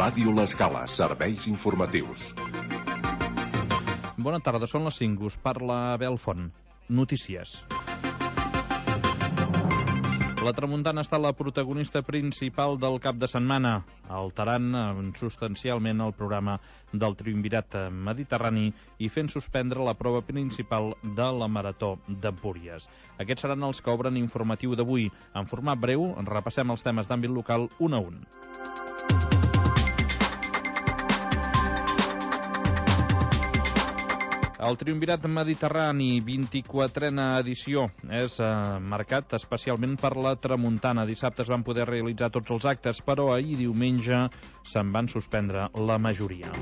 Ràdio L'Escala, serveis informatius. Bona tarda, són les 5, us parla Abel Font. Notícies. La tramuntana ha estat la protagonista principal del cap de setmana, alterant substancialment el programa del Triumvirat Mediterrani i fent suspendre la prova principal de la Marató d'Empúries. Aquests seran els que obren informatiu d'avui. En format breu, repassem els temes d'àmbit local un a un. El Triumvirat Mediterrani, 24a edició, és marcat especialment per la tramuntana. Dissabte es van poder realitzar tots els actes, però ahir diumenge se'n van suspendre la majoria.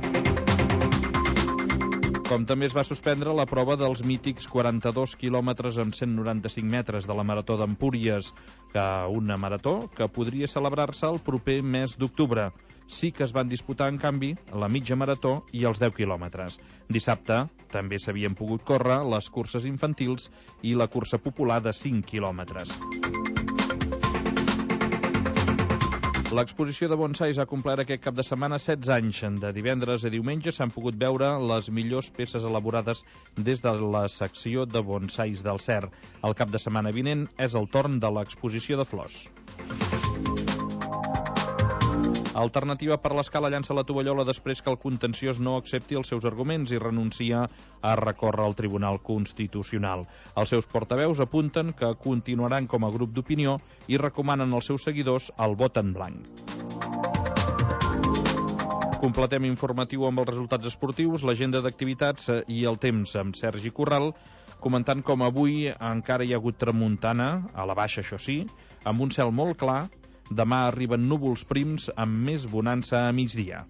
Com també es va suspendre la prova dels mítics 42 quilòmetres amb 195 metres de la Marató d'Empúries, una marató que podria celebrar-se el proper mes d'octubre. Sí que es van disputar, en canvi, la mitja marató i els 10 quilòmetres. Dissabte també s'havien pogut córrer les curses infantils i la cursa popular de 5 quilòmetres. L'exposició de bonsais ha complert aquest cap de setmana 16 anys. De divendres a diumenge s'han pogut veure les millors peces elaborades des de la secció de bonsais del CER. El cap de setmana vinent és el torn de l'exposició de flors. Alternativa per l'Escala llança la tovallola després que el contenciós no accepti els seus arguments i renuncia a recórrer al Tribunal Constitucional. Els seus portaveus apunten que continuaran com a grup d'opinió i recomanen als seus seguidors el vot en blanc. Completem informatiu amb els resultats esportius, l'agenda d'activitats i el temps amb Sergi Corral, comentant com avui encara hi ha hagut tramuntana, a la baixa això sí, amb un cel molt clar. Demà arriben núvols prims amb més bonança a migdia.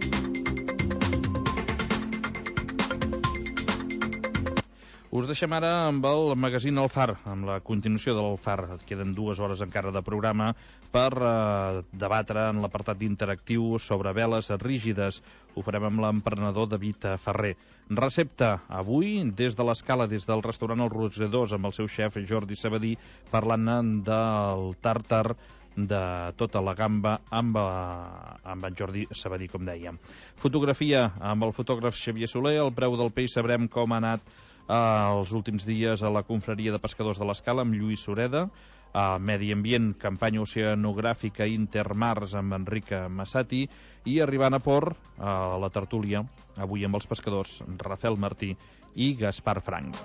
Us deixem ara amb el magazín El Far, amb la continuació de l'El Far. Queden 2 hores encara de programa per debatre en l'apartat interactiu sobre veles rígides. Ho farem amb l'emprenedor David Ferrer. Recepta avui des de l'Escala, des del restaurant Els Rosedors, amb el seu xef Jordi Sabadí, parlant del tàrtar de tota la gamba amb en Jordi Sabadí, com dèiem. Fotografia amb el fotògraf Xavier Soler. El preu del peix sabrem com ha anat els últims dies a la confraria de pescadors de l'Escala amb Lluís Sureda. Medi ambient, campanya oceanogràfica Intermars amb Enrique Massati, i arribant a port a la tertúlia avui amb els pescadors Rafael Martí i Gaspar Frank.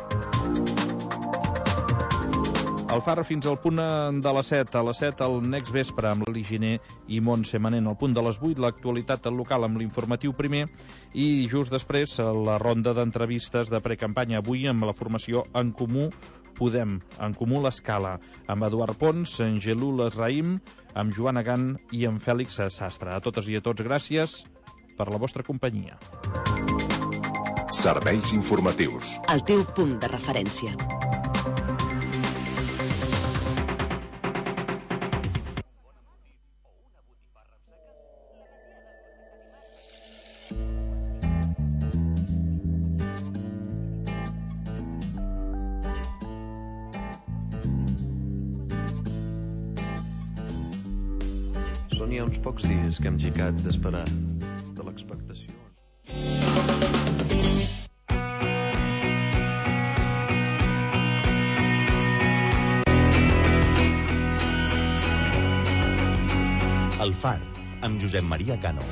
El Far fins al punt de les 7. A les 7 el Next Vespre amb Lili Giner i Montse Manent. Al punt de les 8 l'actualitat local amb l'informatiu primer i just després la ronda d'entrevistes de precampanya avui amb la formació En Comú Podem, En Comú l'Escala, amb Eduard Pons, en Gelul Esraïm, amb Joan Agan i en Fèlix Sastre. A totes i a tots, gràcies per la vostra companyia. Serveis informatius. El teu punt de referència. Són ja uns pocs dies que hem gicat d'esperar, de l'expectació. El Far, amb Josep Maria Cano.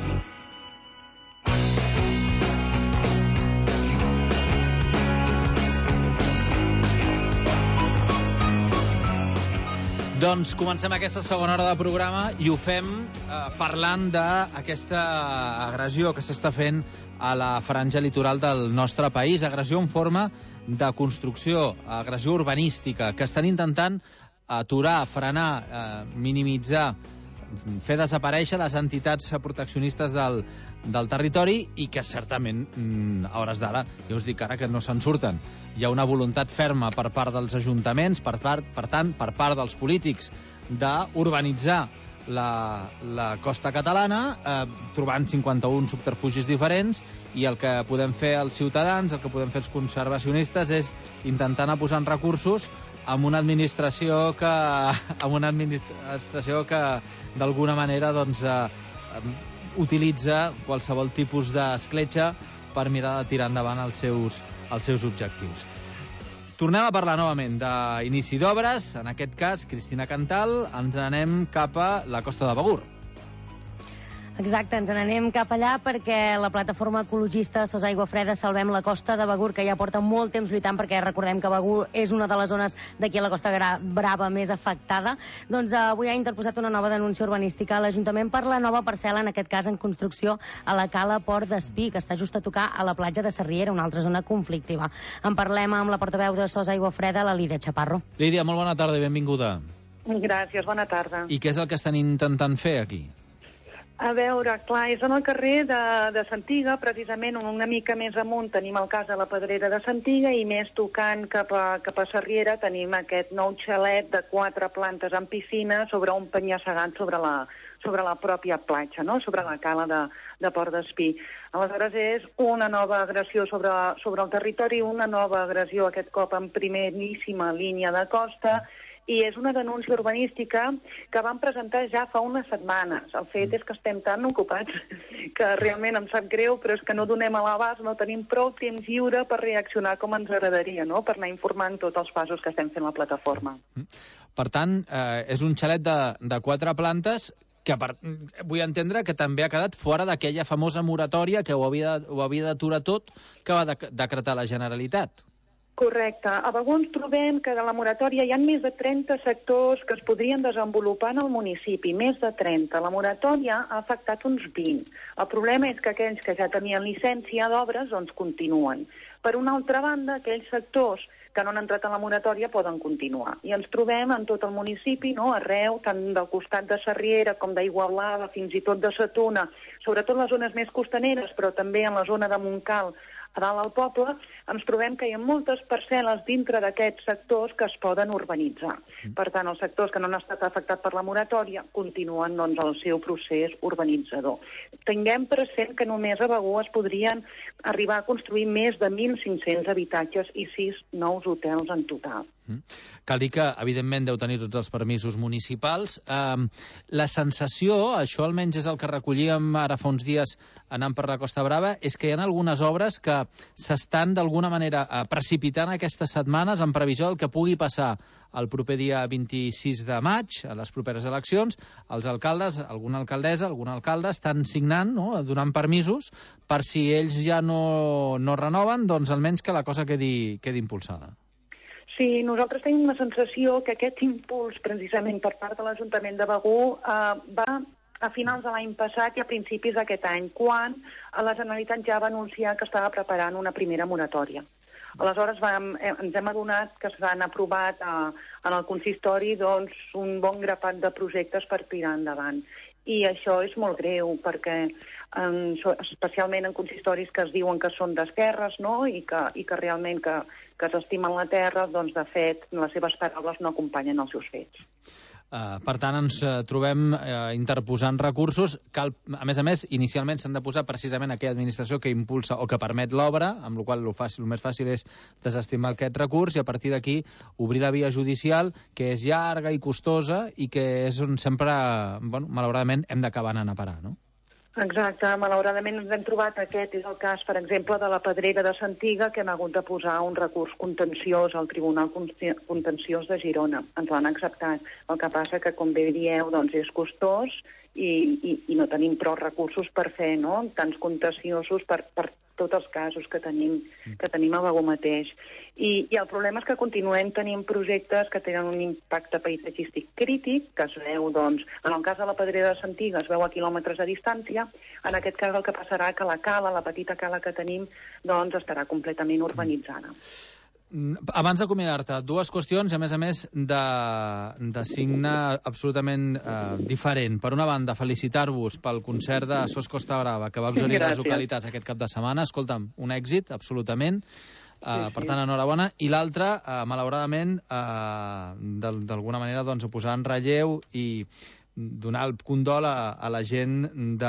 Doncs comencem aquesta segona hora de programa i ho fem parlant d'aquesta agressió que s'està fent a la franja litoral del nostre país. Agressió en forma de construcció, agressió urbanística, que estan intentant aturar, frenar, minimitzar, fer desaparèixer les entitats proteccionistes del territori i que certament a hores d'ara, ja us dic ara que no se'n surten. Hi ha una voluntat ferma per part dels ajuntaments, per tant, per part dels polítics, d'urbanitzar la costa catalana, trobant 51 subterfugis diferents, i el que podem fer els ciutadans, el que podem fer els conservacionistes és intentar anar posant recursos amb una administració que d'alguna manera doncs utilitza qualsevol tipus d'escletxa per mirar de tirar endavant els seus objectius. Tornem a parlar novament d'inici d'obres. En aquest cas, Cristina Cantal, ens anem cap a la Costa de Begur. Exacte, ens n'anem cap allà perquè la plataforma ecologista Sos Aigua Freda Salvem la Costa de Begur, que ja porta molt temps lluitant, perquè recordem que Begur és una de les zones d'aquí a la Costa Brava més afectada, doncs avui ha interposat una nova denúncia urbanística a l'Ajuntament per la nova parcel·la, en aquest cas en construcció, a la cala Port d'Espí, que està just a tocar a la platja de Sarriera, una altra zona conflictiva. En parlem amb la portaveu de Sos Aigua Freda, la Lídia Chaparro. Lídia, molt bona tarda i benvinguda. Gràcies, bona tarda. I què és el que estan intentant fer aquí? A veure, clar, és en el carrer de Santiga, precisament una mica més amunt tenim el cas de la Pedrera de Santiga i més tocant cap a Sarriera tenim aquest nou xalet de 4 plantes amb piscina sobre un penya-segat sobre la pròpia platja, no? Sobre la cala de Port d'Espí. Aleshores és una nova agressió sobre el territori, una nova agressió aquest cop en primeríssima línia de costa, i és una denúncia urbanística que vam presentar ja fa unes setmanes. El fet és que estem tan ocupats que realment em sap greu, però és que no donem a l'abast, no tenim prou temps lliure per reaccionar com ens agradaria, no? Per anar informant tots els passos que estem fent la plataforma. Per tant, és un xalet de 4 plantes que vull entendre que també ha quedat fora d'aquella famosa moratòria que ho havia d'aturar tot, que va decretar la Generalitat. Correcte. A Begur ens trobem que de la moratòria hi ha més de 30 sectors que es podrien desenvolupar en el municipi, més de 30. La moratòria ha afectat uns 20. El problema és que aquells que ja tenien llicència d'obres doncs continuen. Per una altra banda, aquells sectors que no han entrat en la moratòria poden continuar. I ens trobem en tot el municipi, no? Arreu, tant del costat de Sarriera com d'Igualada, fins i tot de Sa Tuna, sobretot les zones més costaneres, però també en la zona de Montcal, a dalt al poble, ens trobem que hi ha moltes parcel·les dintre d'aquests sectors que es poden urbanitzar. Per tant, els sectors que no han estat afectats per la moratòria continuen doncs, el seu procés urbanitzador. Tinguem present que només a Begur es podrien arribar a construir més de 1.500 habitatges i 6 nous hotels en total. Cal dir que, evidentment, deu tenir tots els permisos municipals. La sensació, això almenys és el que recollíem ara fa uns dies anant per la Costa Brava, és que hi ha algunes obres que s'estan d'alguna manera precipitant aquestes setmanes en previsió del que pugui passar el proper dia 26 de maig, a les properes eleccions. Els alcaldes, alguna alcaldessa, algun alcalde, estan signant, no?, donant permisos per si ells ja no renoven, doncs almenys que la cosa quedi impulsada. Sí, nosaltres tenim la sensació que aquest impuls, precisament per part de l'Ajuntament de Begur, va a finals de l'any passat i a principis d'aquest any, quan la Generalitat ja va anunciar que estava preparant una primera moratòria. Aleshores ens hem adonat que s'han aprovat en el consistori doncs, un bon grapat de projectes per tirar endavant. I això és molt greu, perquè especialment en consistoris que es diuen que són d'esquerres, no?, i que realment que s'estimen la terra, doncs de fet les seves paraules no acompanyen els seus fets. Per tant, ens trobem interposant recursos. A més, inicialment s'han de posar precisament aquella administració que impulsa o que permet l'obra, amb la qual cosa el més fàcil és desestimar aquest recurs i a partir d'aquí obrir la via judicial, que és llarga i costosa i que és on sempre, malauradament, hem d'acabar anant a parar, no? Exacte, malauradament ens hem trobat, aquest és el cas, per exemple, de la Pedrera de Santiga, que hem hagut de posar un recurs contenciós al Tribunal Contenciós de Girona. Ens l'han acceptat. El que passa que, com bé dieu, doncs és costós i no tenim prou recursos per fer, no?, tants contenciosos per tots els casos que tenim a Begur mateix. I el problema és que continuem tenint projectes que tenen un impacte paisatgístic crític, que es veu, doncs, en el cas de la Pedrera de Santiga es veu a quilòmetres de distància. En aquest cas el que passarà que la cala, la petita cala que tenim, doncs estarà completament urbanitzada. Abans d'acomiadar-te, dues qüestions, a més, de signe absolutament diferent. Per una banda, felicitar-vos pel concert de Sos Costa Brava, que va exaurir les localitats aquest cap de setmana. Escolta'm, un èxit, absolutament. Per tant, enhorabona. I l'altra, malauradament, d'alguna manera, doncs, posar en relleu i donar el condol a la gent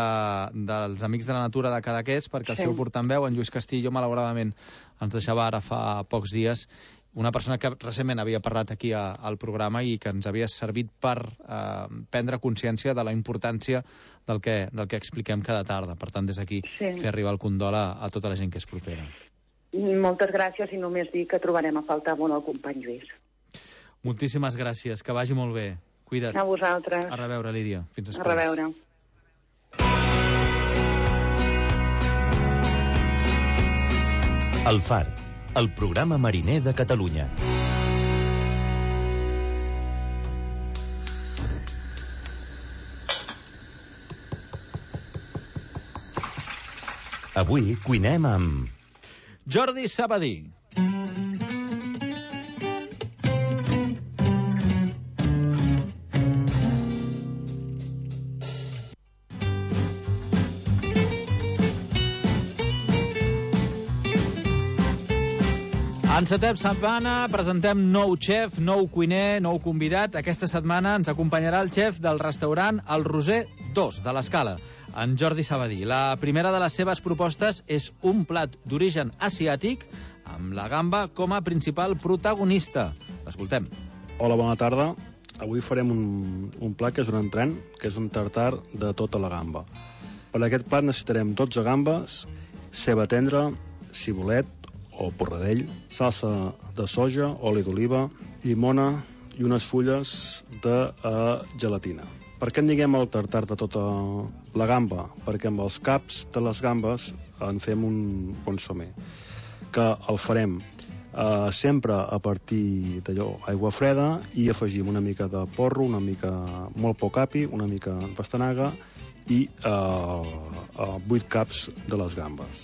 dels Amics de la Natura de Cadaqués, perquè el seu portaveu, en Lluís Castillo, malauradament ens deixava ara fa pocs dies una persona que recentment havia parlat aquí al programa i que ens havia servit per prendre consciència de la importància del que expliquem cada tarda. Per tant, des d'aquí, fer arribar el condol a tota la gent que és propera. Moltes gràcies i només dir que trobarem a faltar molt el company Lluís. Moltíssimes gràcies, que vagi molt bé. Cuida't. A vosaltres. A reveure, Lídia. Fins després. A reveure. El Far, el programa mariner de Catalunya. Avui cuinem amb... Jordi Sabadí. En setena setmana presentem nou xef, nou cuiner, nou convidat. Aquesta setmana ens acompanyarà el xef del restaurant El Roser 2 de l'Escala, en Jordi Sabadí. La primera de les seves propostes és un plat d'origen asiàtic amb la gamba com a principal protagonista. L'escoltem. Hola, bona tarda. Avui farem un plat que és un entrant, que és un tartar de tota la gamba. Per aquest plat necessitarem 12 gambes, ceba tendra, cibulet o porradell, salsa de soja, oli d'oliva, llimona i unes fulles de gelatina. Per què en diguem el tartar de tota la gamba? Perquè amb els caps de les gambes en fem un consomé, que el farem sempre a partir d'allò, aigua freda, i afegim una mica de porro, una mica molt poc api, una mica de pastanaga i 8 caps de les gambes.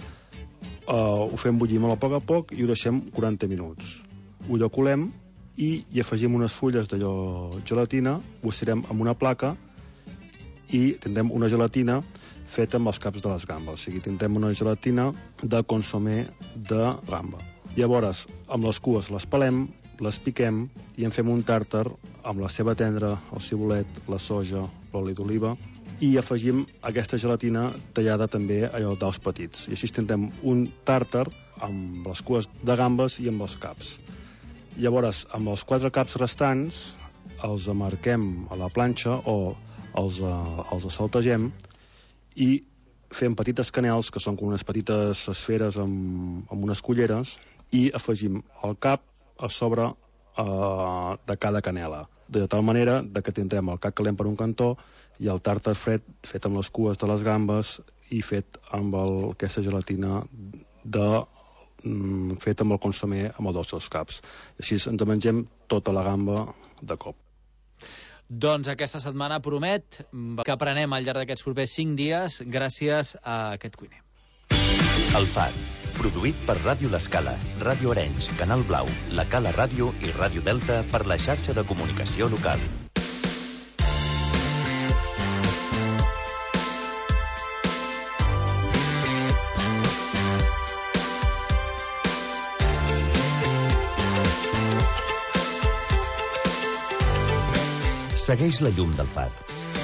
Ho fem bullir molt a poc i ho deixem 40 minuts. Ho llaculem i hi afegim unes fulles d'allò gelatina, ho estirem amb una placa i tindrem una gelatina feta amb els caps de les gambes. O sigui, tindrem una gelatina de consomé de gamba. Llavors, amb les cues les pelem, les piquem i en fem un tàrtar amb la ceba tendra, el cibulet, la soja, l'oli d'oliva, i afegim aquesta gelatina tallada també allò daus petits. I així tindrem un tàrtar amb les cues de gambes i amb els caps. Llavors, amb els 4 caps restants, els amarquem a la planxa o els assaltegem i fem petites canels, que són com unes petites esferes amb unes culleres, i afegim el cap a sobre de cada canela, de tal manera que tindrem el cap calent per un cantó i el tàrtar fred fet amb les cues de les gambes i fet amb aquesta gelatina fet amb el consomé amb els dos caps. Així ens mengem tota la gamba de cop. Doncs aquesta setmana promet que aprenem al llarg d'aquests propers 5 dies gràcies a aquest cuiner. El Far, produït per Ràdio L'Escala, Ràdio Arenys, Canal Blau, La Cala Ràdio i Ràdio Delta per la xarxa de comunicació local. Segueix la llum del Far.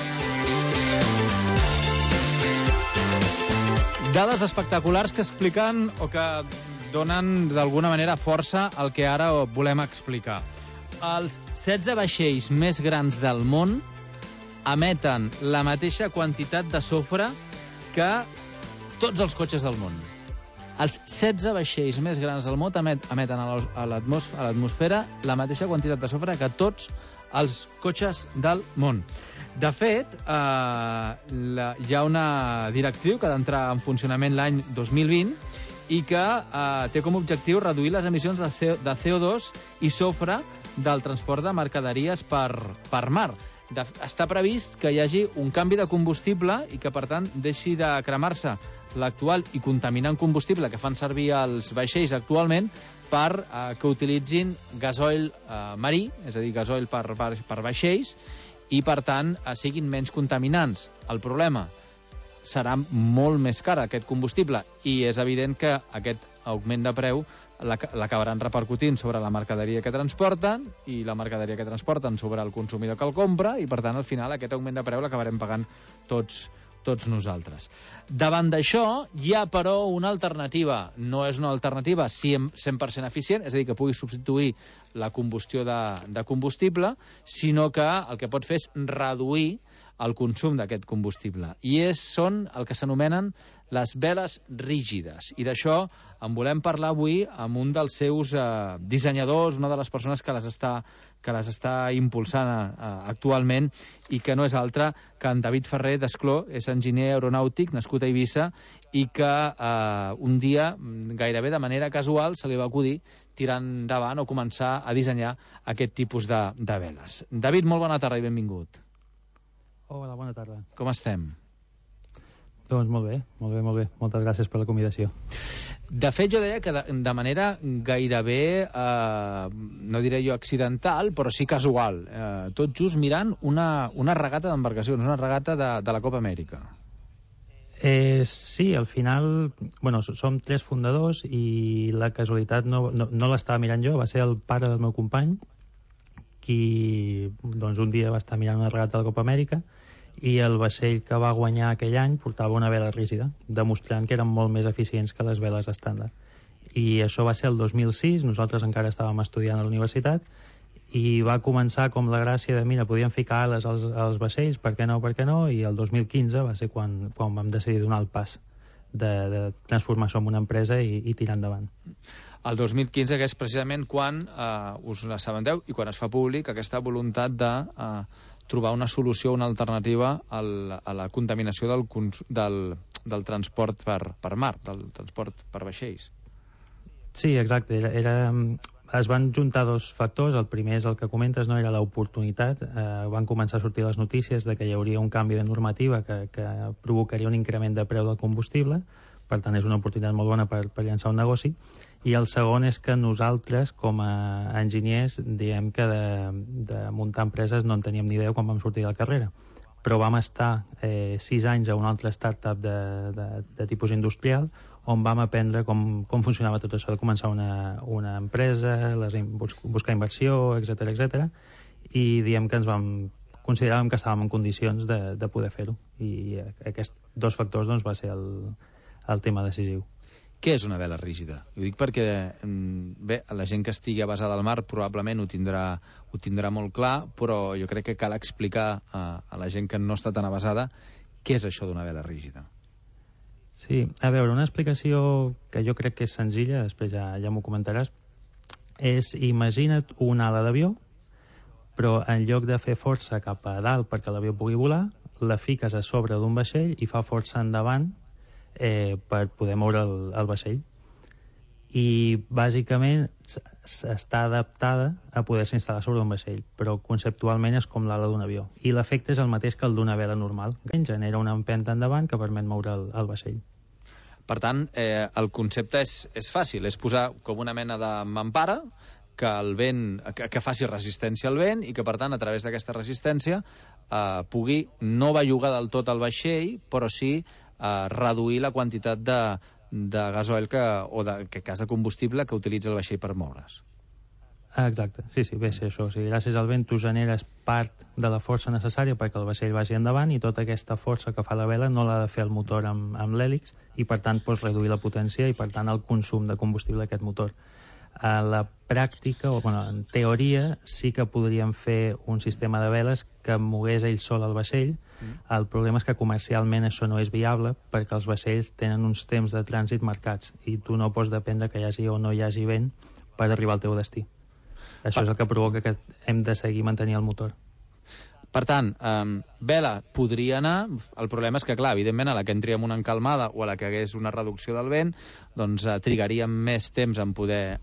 Dades espectaculars que expliquen o que donen d'alguna manera força al que ara volem explicar. Els 16 vaixells més grans del món emeten la mateixa quantitat de sofre que tots els cotxes del món. Els 16 vaixells més grans del món emeten a l'atmosfera la mateixa quantitat de sofre que tots els cotxes del món. De fet, hi ha una directriu que ha d'entrar en funcionament l'any 2020 i que té com a objectiu reduir les emissions de CO2 i sofre del transport de mercaderies per mar. Està previst que hi hagi un canvi de combustible i que, per tant, deixi de cremar-se l'actual i contaminant combustible que fan servir els vaixells actualment per que utilitzin gasoil marí, és a dir, gasoil per vaixells, i, per tant, siguin menys contaminants. El problema serà molt més car aquest combustible i és evident que aquest augment de preu l'acabaran repercutint sobre la mercaderia que transporten i la mercaderia que transporten sobre el consumidor que el compra i, per tant, al final aquest augment de preu l'acabarem pagant tots nosaltres. Davant d'això, hi ha, però, una alternativa. No és una alternativa 100% eficient, és a dir, que pugui substituir la combustió de combustible, sinó que el que pot fer és reduir el consum d'aquest combustible. I són el que s'anomenen les veles rígides. I d'això en volem parlar avui amb un dels seus dissenyadors, una de les persones que les està impulsant actualment, i que no és altre que en David Ferrer d'Escló, és enginyer aeronàutic nascut a Eivissa, i que un dia, gairebé de manera casual, se li va acudir tirar endavant o començar a dissenyar aquest tipus de veles. David, molt bona tarda i benvingut. Hola, bona tarda. Com estem? Doncs molt bé. Moltes gràcies per la convidació. De fet, jo deia que de manera gairebé, no diré jo accidental, però sí casual, tot just mirant una regata d'embarcacions, una regata de la Copa Amèrica. Sí, al final, som 3 fundadors i la casualitat no l'estava mirant jo, va ser el pare del meu company, qui un dia va estar mirant una regata de la Copa Amèrica i el vaixell que va guanyar aquell any portava una vela rígida, demostrant que eren molt més eficients que les veles estàndard. I això va ser el 2006, nosaltres encara estàvem estudiant a la universitat, i va començar com la gràcia de, mira, podíem ficar ales als vaixells, per què no, i el 2015 va ser quan vam decidir donar el pas de transformar-se en una empresa i tirar endavant. El 2015, que és precisament quan us assabenteu i quan es fa públic aquesta voluntat de trobar una solució, una alternativa a la contaminació del transport per mar, del transport per vaixells. Sí, exacte. Es van juntar 2 factors. El primer és el que comentes, no era l'oportunitat. Van començar a sortir les notícies de que hi hauria un canvi de normativa que provocaria un increment de preu del combustible. Per tant, és una oportunitat molt bona per llançar un negoci. I el segon és que nosaltres, com a enginyers, diem que de muntar empreses no en teníem ni idea quan vam sortir de la carrera. Però vam estar 6 anys a una altra startup de tipus industrial, on vam aprendre com funcionava tot això, de començar una empresa, buscar inversió, etc. I diem que consideràvem que estàvem en condicions de poder fer-ho. I aquests 2 factors va ser el tema decisiu. Què és una vela rígida? Ho dic perquè la gent que estigui basada al mar probablement ho tindrà molt clar, però jo crec que cal explicar a la gent que no està tan avasada què és això d'una vela rígida. Sí, a veure, una explicació que jo crec que és senzilla, després ja m'ho comentaràs, és imagina't una ala d'avió, però en lloc de fer força cap a dalt perquè l'avió pugui volar, la fiques a sobre d'un vaixell i fa força endavant per poder moure el vaixell. I bàsicament està adaptada a poder-se instal·lar sobre un vaixell, però conceptualment és com l'ala d'un avió. I l'efecte és el mateix que el d'una vela normal. Genera una empenta endavant que permet moure el vaixell. Per tant, el concepte és fàcil, és posar com una mena de mampara que faci resistència al vent i que, per tant, a través d'aquesta resistència pugui no bellugar del tot el vaixell, però sí reduir la quantitat de gasoil o de combustible que utilitza el vaixell per moure's. Exacte, sí, ve ser això. O sigui, gràcies al vent tu generes part de la força necessària perquè el vaixell vagi endavant i tota aquesta força que fa la vela no l'ha de fer el motor amb l'hèlix i per tant pots reduir la potència i per tant el consum de combustible d'aquest motor. A la pràctica, en teoria, sí que podríem fer un sistema de veles que mogués ell sol el vaixell. El problema és que comercialment això no és viable perquè els vaixells tenen uns temps de trànsit marcats i tu no pots dependre que hi hagi o no hi hagi vent per arribar al teu destí. Això és el que provoca que hem de seguir mantenint el motor. Per tant, vela podria anar, el problema és que, clar, evidentment, a la que entri en una encalmada o a la que hagués una reducció del vent, doncs trigaríem més temps en poder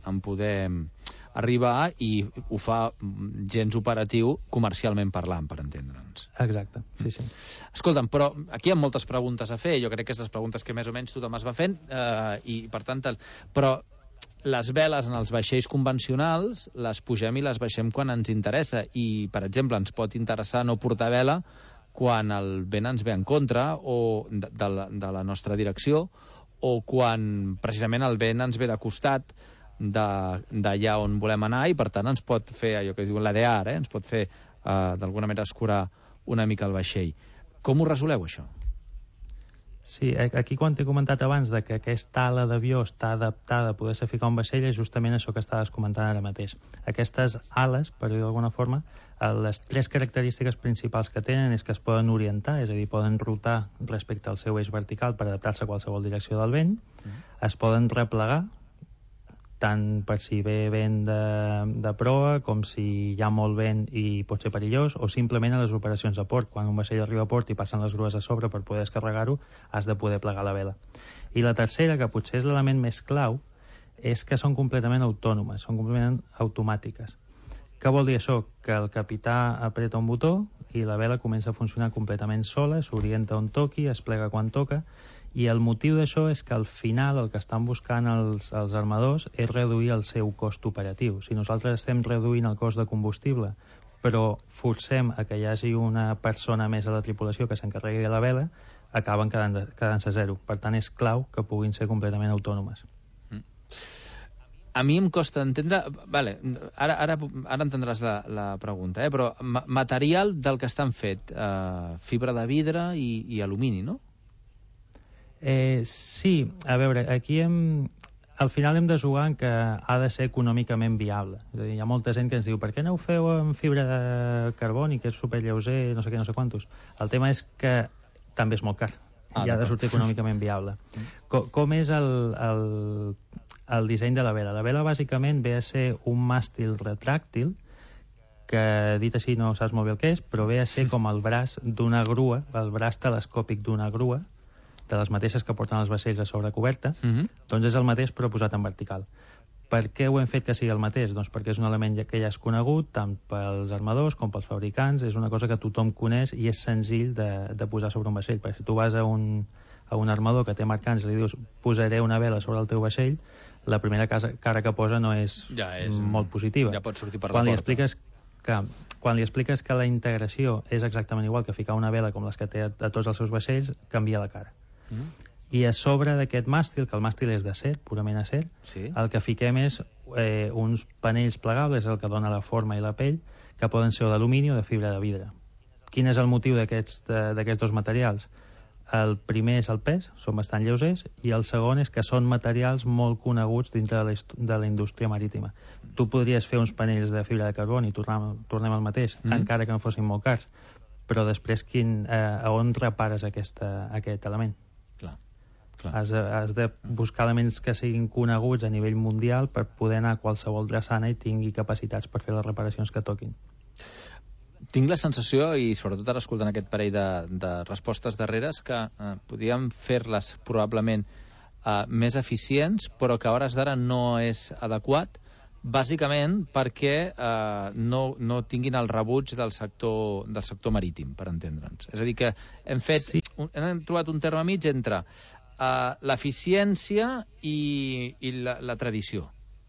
arribar i ho fa gens operatiu comercialment parlant, per entendre'ns. Exacte, sí. Escolta'm, però aquí hi ha moltes preguntes a fer, jo crec que aquestes preguntes que més o menys tothom es va fent, i per tant, però les veles en els vaixells convencionals les pugem i les baixem quan ens interessa i, per exemple, ens pot interessar no portar vela quan el vent ens ve en contra o de la nostra direcció o quan precisament el vent ens ve de costat d'allà on volem anar i per tant ens pot fer allò que es diu ladear, ens pot fer d'alguna manera escurar una mica el vaixell. Com ho resoleu això? Sí, aquí quan t'he comentat abans de que aquesta ala d'avió està adaptada a poder-se ficar un vaixell és justament això que estaves comentant ara mateix. Aquestes ales, per dir d'alguna forma, les 3 característiques principals que tenen és que es poden orientar, és a dir, poden rotar respecte al seu eix vertical per adaptar-se a qualsevol direcció del vent, es poden replegar, tant per si ve vent de proa com si hi ha molt vent i pot ser perillós, o simplement a les operacions a port. Quan un vaixell arriba a port i passen les grues a sobre per poder descarregar-ho, has de poder plegar la vela. I la tercera, que potser és l'element més clau, és que són completament autònomes, són completament automàtiques. Què vol dir això? Que el capità apreta un botó i la vela comença a funcionar completament sola, s'orienta on toqui, es plega quan toca, i el motiu d'això és que al final el que estan buscant els armadors és reduir el seu cost operatiu. Si nosaltres estem reduint el cost de combustible, però forcem a que hi hagi una persona més a la tripulació que s'encarregui de la vela, acaben quedant-se a zero. Per tant, és clau que puguin ser completament autònomes. A mi em costa entendre... Vale, ara entendràs la pregunta, però material del que estan fet, fibra de vidre i alumini, no? Sí, a veure, aquí al final hem de jugar en que ha de ser econòmicament viable. És a dir, hi ha molta gent que ens diu per què no ho feu amb fibra de carboni, que és superlleuger, no sé què, no sé quantos. El tema és que també és molt car i ha de sortir econòmicament viable. Com és el disseny de la vela? La vela bàsicament ve a ser un màstil retràctil que, dit així, no saps molt bé el que és, però ve a ser com el braç d'una grua, el braç telescòpic d'una grua, de les mateixes que porten els vaixells a sobre coberta, doncs és el mateix però posat en vertical. Per què ho hem fet que sigui el mateix? Doncs perquè és un element que ja és conegut tant pels armadors com pels fabricants, és una cosa que tothom coneix i és senzill de posar sobre un vaixell, perquè si tu vas a un armador que té mercants i li dius posaré una vela sobre el teu vaixell, la primera cara que posa no és molt positiva. Ja pot sortir per la porta. Quan li expliques que la integració és exactament igual que ficar una vela com les que té a tots els seus vaixells, canvia la cara. I a sobre d'aquest màstil, que el màstil és d'acer, purament acer, el que fiquem és uns panells plegables, el que dona la forma i la pell, que poden ser d'alumini o de fibra de vidre. Quin és el motiu d'aquests dos materials? El primer és el pes, són bastant lleugers, i el segon és que són materials molt coneguts dintre de la indústria marítima. Tu podries fer uns panells de fibra de carboni, tornem al mateix, encara que no fossin molt cars, però després a on repares aquest element? Has de buscar elements que siguin coneguts a nivell mundial per poder anar a qualsevol drassana i tingui capacitats per fer les reparacions que toquin. Tinc la sensació, i sobretot ara escoltant aquest parell de respostes darreres, que podíem fer-les probablement més eficients, però que a hores d'ara no és adequat, bàsicament perquè no tinguin el rebuig del sector marítim, per entendre'ns. És a dir, que hem trobat un terme mig entre l'eficiència i la tradició.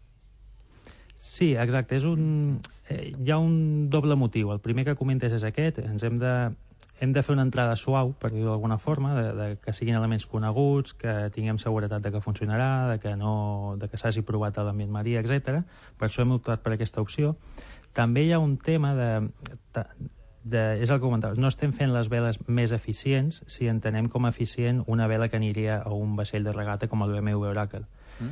Sí, exacte. Hi ha un doble motiu. El primer que comentes és aquest. Hem de fer una entrada suau, per dir-ho d'alguna forma, que siguin elements coneguts, que tinguem seguretat de que funcionarà, de que s'hagi provat a l'ambient marí, etc. Per això hem optat per aquesta opció. També hi ha un tema és el que comentaves, no estem fent les veles més eficients si entenem com a eficient una vela que aniria a un vaixell de regata com el BMW Oracle.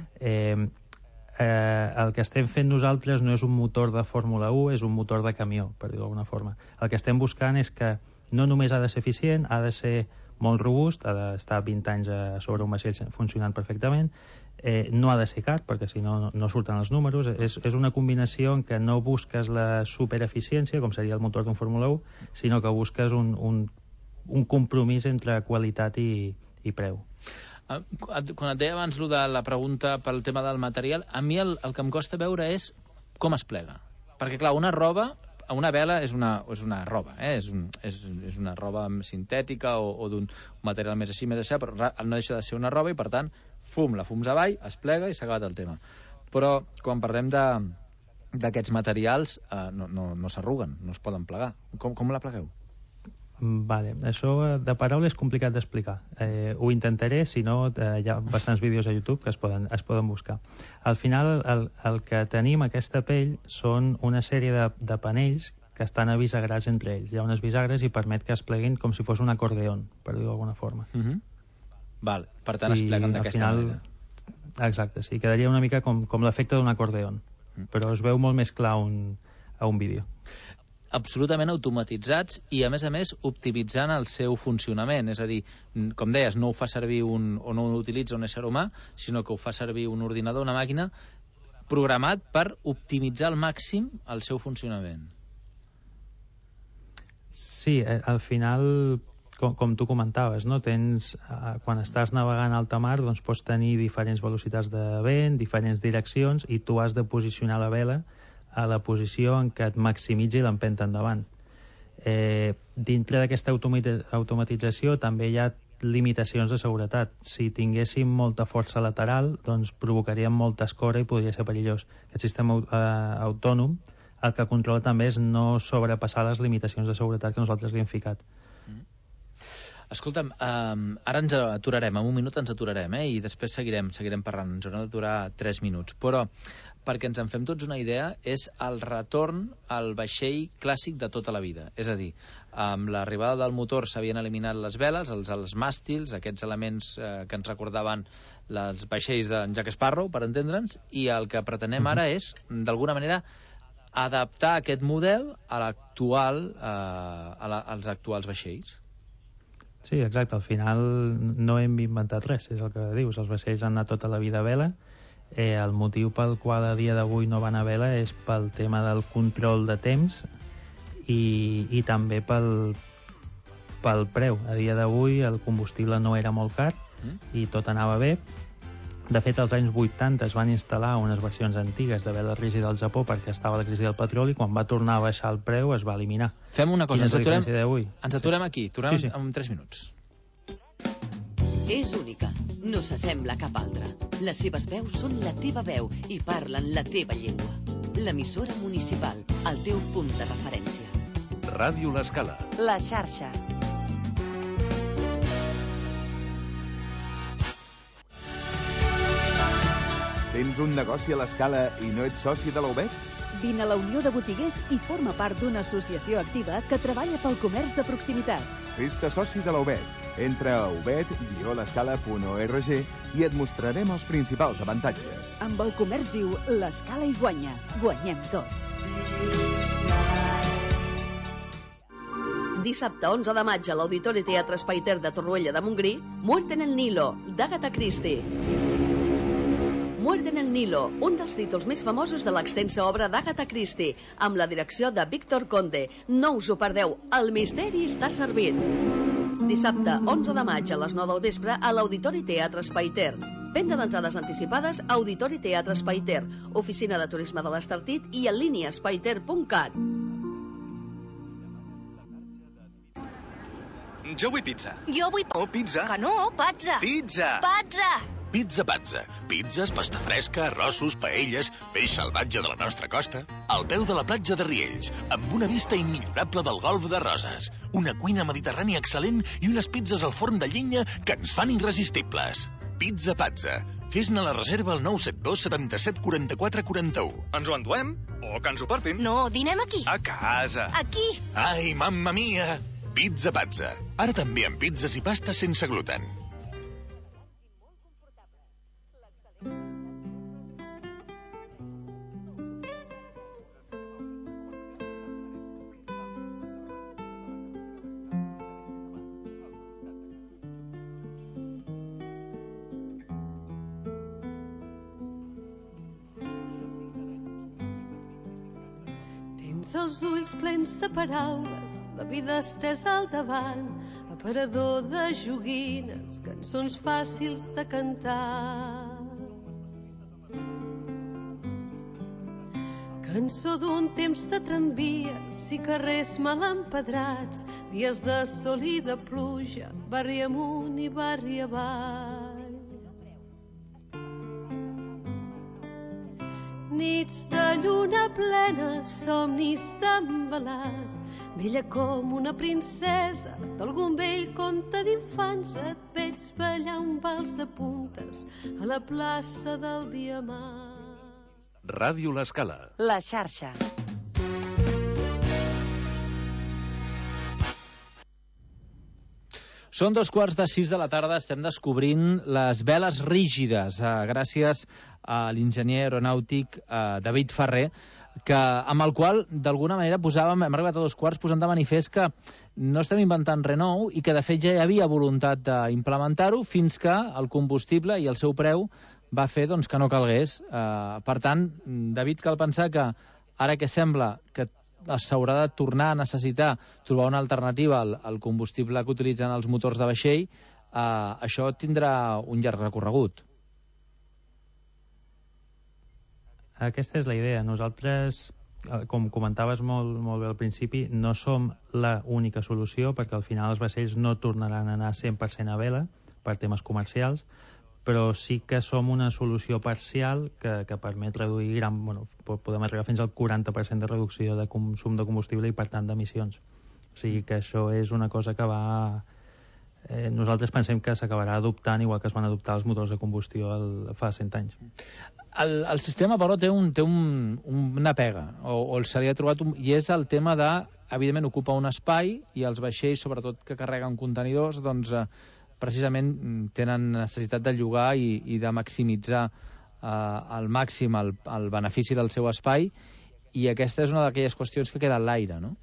El que estem fent nosaltres no és un motor de Fórmula 1, és un motor de camió, per dir-ho d'alguna forma. El que estem buscant és que no només ha de ser eficient, ha de ser molt robust, ha d'estar 20 anys sobre un vaixell funcionant perfectament, no ha de ser car, perquè si no surten els números. És una combinació en què no busques la supereficiència, com seria el motor d'un Fórmula 1, sinó que busques un compromís entre qualitat i preu. Quan et deia abans de la pregunta pel tema del material, a mi el que em costa veure és com es plega. Perquè, clar, una vela és una roba, és una roba sintètica o d'un material més així, més això, però no deixa de ser una roba i, per tant, la fums avall, es plega i s'ha acabat el tema. Però quan parlem d'aquests materials, no s'arruguen, no es poden plegar. Com la plegueu? Vale, això de paraula és complicat d'explicar. Ho intentaré, si no hi ha bastants vídeos a YouTube que es poden buscar. Al final el que tenim, aquesta pell, són una sèrie de panells que estan abisagrats entre ells. Hi ha unes bisagres i permet que es pleguin com si fos un acordeon, per dir-ho d'alguna forma. Val, per tant es pleguen d'aquesta manera. Exacte, sí, quedaria una mica com l'efecte d'un acordeon, però es veu molt més clar a un vídeo. Absolutament automatitzats i, a més, optimitzant el seu funcionament. És a dir, com deies, no ho fa servir o no ho utilitza un ésser humà, sinó que ho fa servir un ordinador, una màquina, programat per optimitzar al màxim el seu funcionament. Sí, al final, com tu comentaves, no? Quan estàs navegant a alta mar, doncs pots tenir diferents velocitats de vent, diferents direccions, i tu has de posicionar la vela a la posició en què et maximitzi l'empenta endavant. Dintre d'aquesta automatització també hi ha limitacions de seguretat. Si tinguéssim molta força lateral, doncs provocaríem molta escora i podria ser perillós. Aquest sistema autònom el que controla també és no sobrepassar les limitacions de seguretat que nosaltres li hem ficat. Escolta'm, ara ens aturarem, en un minut ens aturarem, i després seguirem parlant, ens haurem d'aturar 3 minuts, però perquè ens en fem tots una idea, és el retorn al vaixell clàssic de tota la vida. És a dir, amb l'arribada del motor s'havien eliminat les veles, els màstils, aquests elements que ens recordaven els vaixells d'en Jack Sparrow, per entendre'ns, i el que pretenem ara és, d'alguna manera, adaptar aquest model a l'actual, als actuals vaixells. Sí, exacte. Al final no hem inventat res, és el que dius. Els vaixells han anat tota la vida a vela. El motiu pel qual a dia d'avui no van a vela és pel tema del control de temps i també pel preu. A dia d'avui el combustible no era molt car i tot anava bé. De fet, als anys 80 es van instal·lar unes versions antigues de vela rígida al Japó perquè estava la crisi del petroli. Quan va tornar a baixar el preu es va eliminar. Fem una cosa, ens aturem aquí, tornem sí. en 3 minuts. És única, no s'assembla a cap altra. Les seves veus són la teva veu i parlen la teva llengua. L'emissora municipal, el teu punt de referència. Ràdio L'Escala. La xarxa. Tens un negoci a l'Escala i no ets soci de la UBET? Vine a la Unió de Botiguers i forma part d'una associació activa que treballa pel comerç de proximitat. Fes-te soci de la UBET. Entra a ubet-l'escala.org i et mostrarem els principals avantatges. Amb el comerç viu, l'Escala hi guanya. Guanyem tots. Dissabte 11 de maig a l'Auditori Teatre Espaiter de Torroella de Montgrí, Muerte en el Nilo, d'Agatha Christie. Muerte en el Nilo, un dels títols més famosos de l'extensa obra d'Agatha Christie, amb la direcció de Víctor Conde. No us ho perdeu, el misteri està servit. Dissabte 11 de maig a les 9 del vespre a l'Auditori Teatre Espaiter. Venda d'entrades anticipades a Auditori Teatre Espaiter, Oficina de Turisme de l'Estartit i en línia espaiter.cat. Jo vull pizza. Jo vull... Oh, pizza. Que no, pazza. Pizza. Pazza. Pizza Pazza. Pizzas, pasta fresca, arrossos, paelles, peix salvatge de la nostra costa. Al peu de la platja de Riells, amb una vista immillorable del golf de Roses. Una cuina mediterrània excel·lent i unes pizzas al forn de llenya que ens fan irresistibles. Pizza Pazza. Fes-ne la reserva al 972 77 44 41. Ens ho enduem? O que ens ho portin? No, dinem aquí. A casa. Aquí. Ai, mamma mia! Pizza Pazza. Ara també amb pizzas i pastes sense gluten. Tens els ulls plens de paraules, la vida estesa al davant, aparador de joguines, cançons fàcils de cantar. Cançó d'un temps de tramvies i carrers mal empedrats, dies de sol i de pluja, barri amunt i barri avall. Nits de lluna plena, somnis d'embalat, bella com una princesa d'algun vell conte d'infants, et veig ballar un vals de puntes a la plaça del Diamant. Ràdio L'Escala. La xarxa. Són 2:45 de la tarda, estem descobrint les veles rígides, gràcies a l'enginyer aeronàutic David Ferrer, amb el qual, d'alguna manera, hem arribat a 2:15 posant de manifest que no estem inventant res nou i que, de fet, ja hi havia voluntat d'implementar-ho fins que el combustible i el seu preu va fer que no calgués. Per tant, David, cal pensar que ara que sembla que s'haurà de tornar a necessitar trobar una alternativa al combustible que utilitzen els motors de vaixell, això tindrà un llarg recorregut. Aquesta és la idea. Nosaltres, com comentaves molt bé al principi, no som la única solució, perquè al final els vaixells no tornaran a anar 100% a vela per temes comercials, però sí que som una solució parcial que permet reduir podem arribar fins al 40% de reducció de consum de combustible i, per tant, d'emissions. O sigui que això és una cosa que nosaltres pensem que s'acabarà adoptant igual que es van adoptar els motors de combustió fa 100 anys. El sistema, però, té una pega, o se li ha trobat i és el tema de, evidentment, ocupar un espai, i els vaixells, sobretot que carreguen contenidors, precisament tenen necessitat de llogar i de maximitzar al màxim el benefici del seu espai, i aquesta és una d'aquelles qüestions que queda en l'aire, no?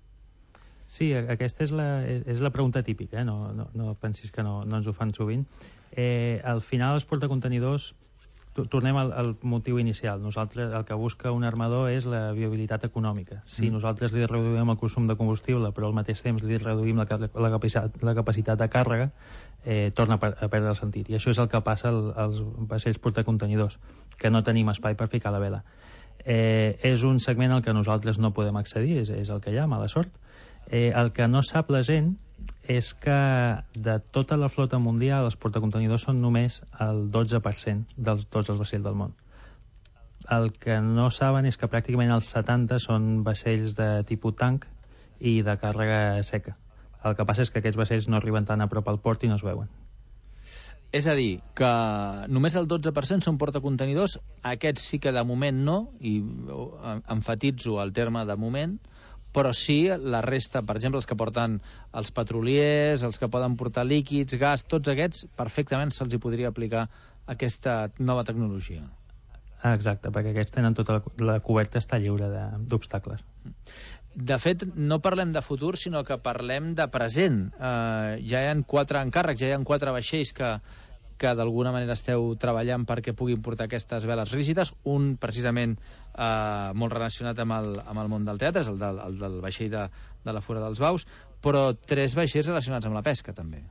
Sí, aquesta és la pregunta típica, no pensis que no ens ho fan sovint. Al final, els portacontenidors, tornem al motiu inicial. Nosaltres, el que busca un armador és la viabilitat econòmica. Si nosaltres li reduïm el consum de combustible, però al mateix temps li reduïm la capacitat de càrrega, torna a perdre el sentit. I això és el que passa als vaixells portacontenidors, que no tenim espai per ficar la vela. És un segment al que nosaltres no podem accedir, és el que hi ha, mala sort. El que no sap la gent és que de tota la flota mundial els portacontenidors són només el 12% de tots els vaixells del món. El que no saben és que pràcticament els 70 són vaixells de tipus tanc i de càrrega seca. El que passa és que aquests vaixells no arriben tan a prop al port i no es veuen. És a dir, que només el 12% són portacontenidors, aquests sí que de moment no, i emfatitzo el terme de moment, però sí la resta, per exemple, els que porten els petroliers, els que poden portar líquids, gas, tots aquests, perfectament se'ls hi podria aplicar aquesta nova tecnologia. Exacte, perquè aquests tenen tota la coberta, està lliure d'obstacles. De fet, no parlem de futur, sinó que parlem de present. Ja hi ha 4 encàrrecs, ja hi ha 4 vaixells que d'alguna manera esteu treballant perquè puguin portar aquestes veles rígides. Un, precisament, molt relacionat amb el món del teatre, és el del vaixell de la Fura dels Baus, però 3 vaixells relacionats amb la pesca, també.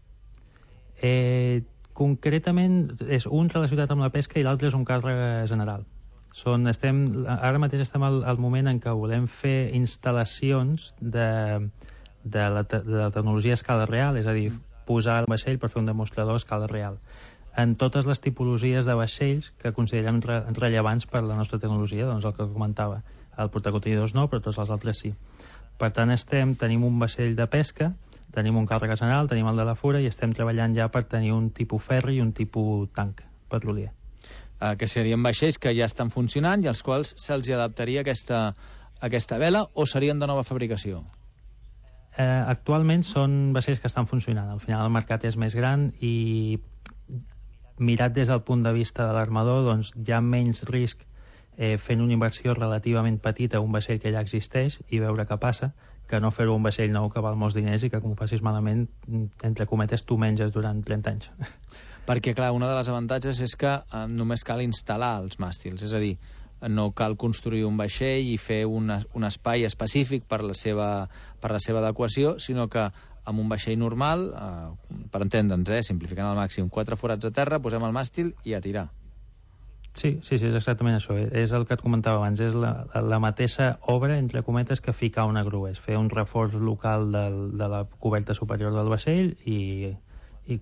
Concretament, és un relacionat amb la pesca i l'altre és un càrrega general. Ara mateix estem al moment en què volem fer instal·lacions de la tecnologia a escala real, és a dir, posar el vaixell per fer un demostrador a escala real en totes les tipologies de vaixells que considerem rellevants per la nostra tecnologia, doncs el que comentava. El portacontenidors no, però tots els altres sí. Per tant, tenim un vaixell de pesca, tenim un càrrega general, tenim el de la Fura i estem treballant ja per tenir un tipus ferri i un tipus tanc petrolier. Que serien vaixells que ja estan funcionant i als quals se'ls adaptaria aquesta vela, o serien de nova fabricació? Actualment són vaixells que estan funcionant. Al final el mercat és més gran i mirat des del punt de vista de l'armador, doncs hi ha menys risc fent una inversió relativament petita a un vaixell que ja existeix i veure què passa, que no fer-ho un vaixell nou que val molts diners i que, com ho facis malament, entre cometes, tu menges durant 30 anys. Perquè, clar, una de les avantatges és que només cal instal·lar els màstils, és a dir, no cal construir un vaixell i fer un espai específic per la seva adequació, sinó que amb un vaixell normal, per entendre'ns, simplificant al màxim, 4 forats a terra, posem el màstil i a tirar. Sí, és exactament això. És el que et comentava abans, és la mateixa obra, entre cometes, que ficar una grua. És fer un reforç local de la coberta superior del vaixell i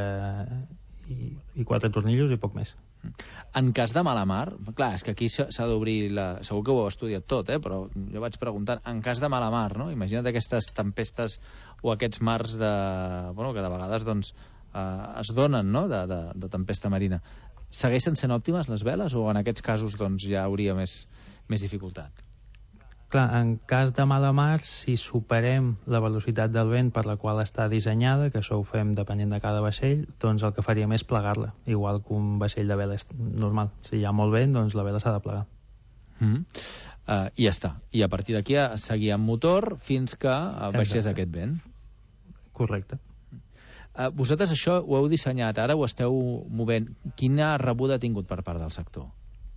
4 tornillos i poc més. En cas de mala mar, clar, és que aquí s'ha d'obrir segur que ho heu estudiat tot, però jo vaig preguntant, en cas de mala mar, no? Imagina't aquestes tempestes o aquests mars que de vegades es donen, no?, de tempesta marina. Segueixen sent òptimes les veles o en aquests casos ja hauria més dificultat? Clar, en cas de mala mar, si superem la velocitat del vent per la qual està dissenyada, que això ho fem depenent de cada vaixell, doncs el que faríem és plegar-la, igual que un vaixell de vela normal. Si hi ha molt vent, doncs la vela s'ha de plegar. I ja està. I a partir d'aquí a seguir amb motor fins que baixés aquest vent. Correcte. Vosaltres això ho heu dissenyat, ara ho esteu movent. Quina rebuda ha tingut per part del sector?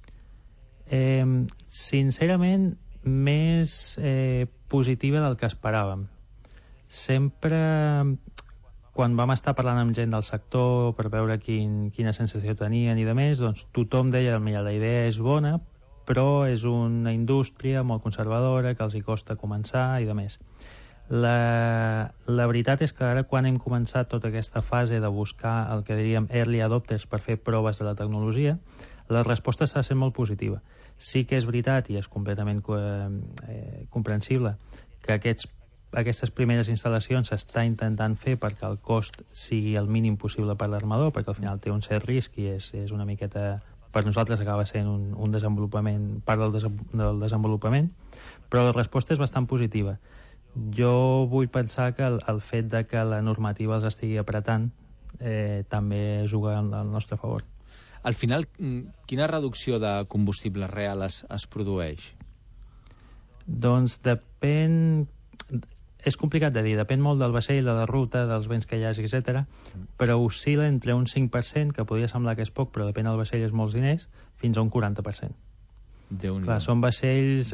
Sincerament, més positiva del que esperàvem. Sempre, quan vam estar parlant amb gent del sector per veure quina sensació tenien i de més, doncs tothom deia, mira, la idea és bona, però és una indústria molt conservadora, que els hi costa començar i de més. La veritat és que ara, quan hem començat tota aquesta fase de buscar el que diríem early adopters per fer proves de la tecnologia, la resposta està sent molt positiva. Sí que és veritat, i és completament comprensible, que aquestes primeres instal·lacions s'està intentant fer perquè el cost sigui el mínim possible per l'armador, perquè al final té un cert risc i és una miqueta, per nosaltres acaba sent un desenvolupament, part del desenvolupament, però la resposta és bastant positiva. Jo vull pensar que el fet de que la normativa els estigui apretant també juga al nostre favor. Al final, quina reducció de combustible real es produeix? Doncs depèn... És complicat de dir, depèn molt del vaixell, de la ruta, dels vents que hi hagi, etc. Però oscil·la entre un 5%, que podria semblar que és poc, però depèn del vaixell, és molts diners, fins a un 40%. Clar, són vaixells,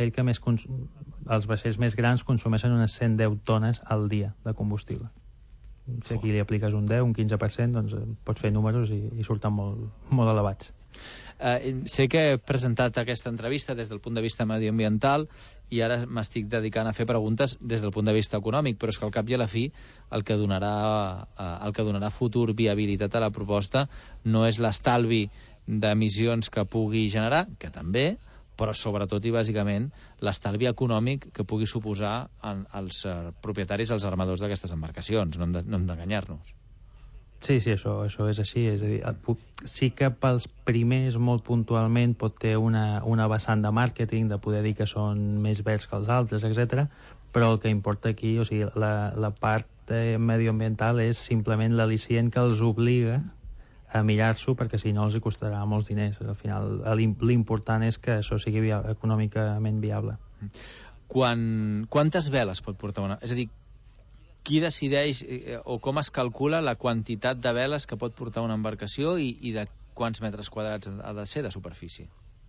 els vaixells més grans consumeixen unes 110 tones al dia de combustible. Si aquí li apliques un 10, un 15%, doncs pots fer números i surten molt elevats. Sé que he presentat aquesta entrevista des del punt de vista medioambiental i ara m'estic dedicant a fer preguntes des del punt de vista econòmic, però és que al cap i a la fi el que donarà futur viabilitat a la proposta no és l'estalvi d'emissions que pugui generar, que també, però sobretot i bàsicament l'estalvi econòmic que pugui suposar als propietaris, als armadors d'aquestes embarcacions. No hem d'enganyar-nos. Sí, això és així. És a dir, sí que pels primers, molt puntualment, pot ter una vessant de màrqueting, de poder dir que són més verds que els altres, etc. Però el que importa aquí, o sigui, la part medioambiental és simplement l'al·licient que els obliga a mirar-s'ho, perquè si no els hi costarà molts diners. Al final, l'important és que això sigui econòmicament viable. Quantes veles pot portar una... És a dir, qui decideix o com es calcula la quantitat de veles que pot portar una embarcació i de quants metres quadrats ha de ser de superfície?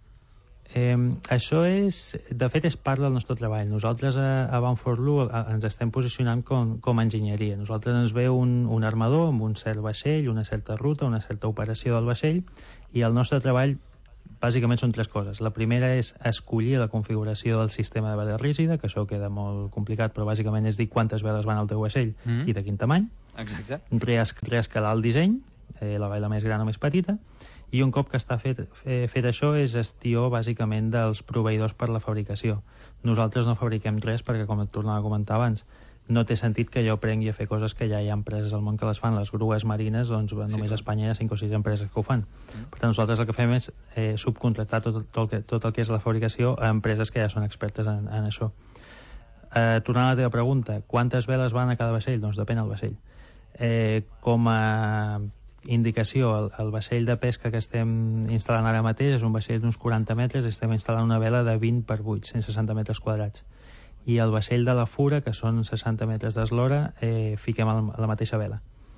Això de fet és part del nostre treball. Nosaltres a Bound4Blue ens estem posicionant com a enginyeria. Nosaltres ens ve un armador amb un cert vaixell, una certa ruta, una certa operació del vaixell, i el nostre treball bàsicament són tres coses. La primera és escollir la configuració del sistema de vela rígida, que això queda molt complicat, però bàsicament és dir quantes veles van al teu vaixell i de quin tamany. Exacte. Reescalar el disseny, la vela més gran o més petita, i un cop que està fet això és gestió bàsicament dels proveïdors per la fabricació. Nosaltres no fabriquem res perquè, com et tornava a comentar abans, no té sentit que jo aprengui a fer coses que ja hi ha empreses al món que les fan. Les grues marines, doncs només a Espanya hi ha 5 o 6 empreses que ho fan. Per tant, nosaltres el que fem és subcontractar tot el que és la fabricació a empreses que ja són expertes en això. Tornant a la teva pregunta, quantes veles van a cada vaixell? Doncs depèn del vaixell. Com a indicació, el vaixell de pesca que estem instal·lant ara mateix és un vaixell d'uns 40 metres, estem instal·lant una vela de 20 per 8, 160 metres quadrats. I el vaixell de la fura, que són 60 metres d'eslora, fiquem la mateixa vela,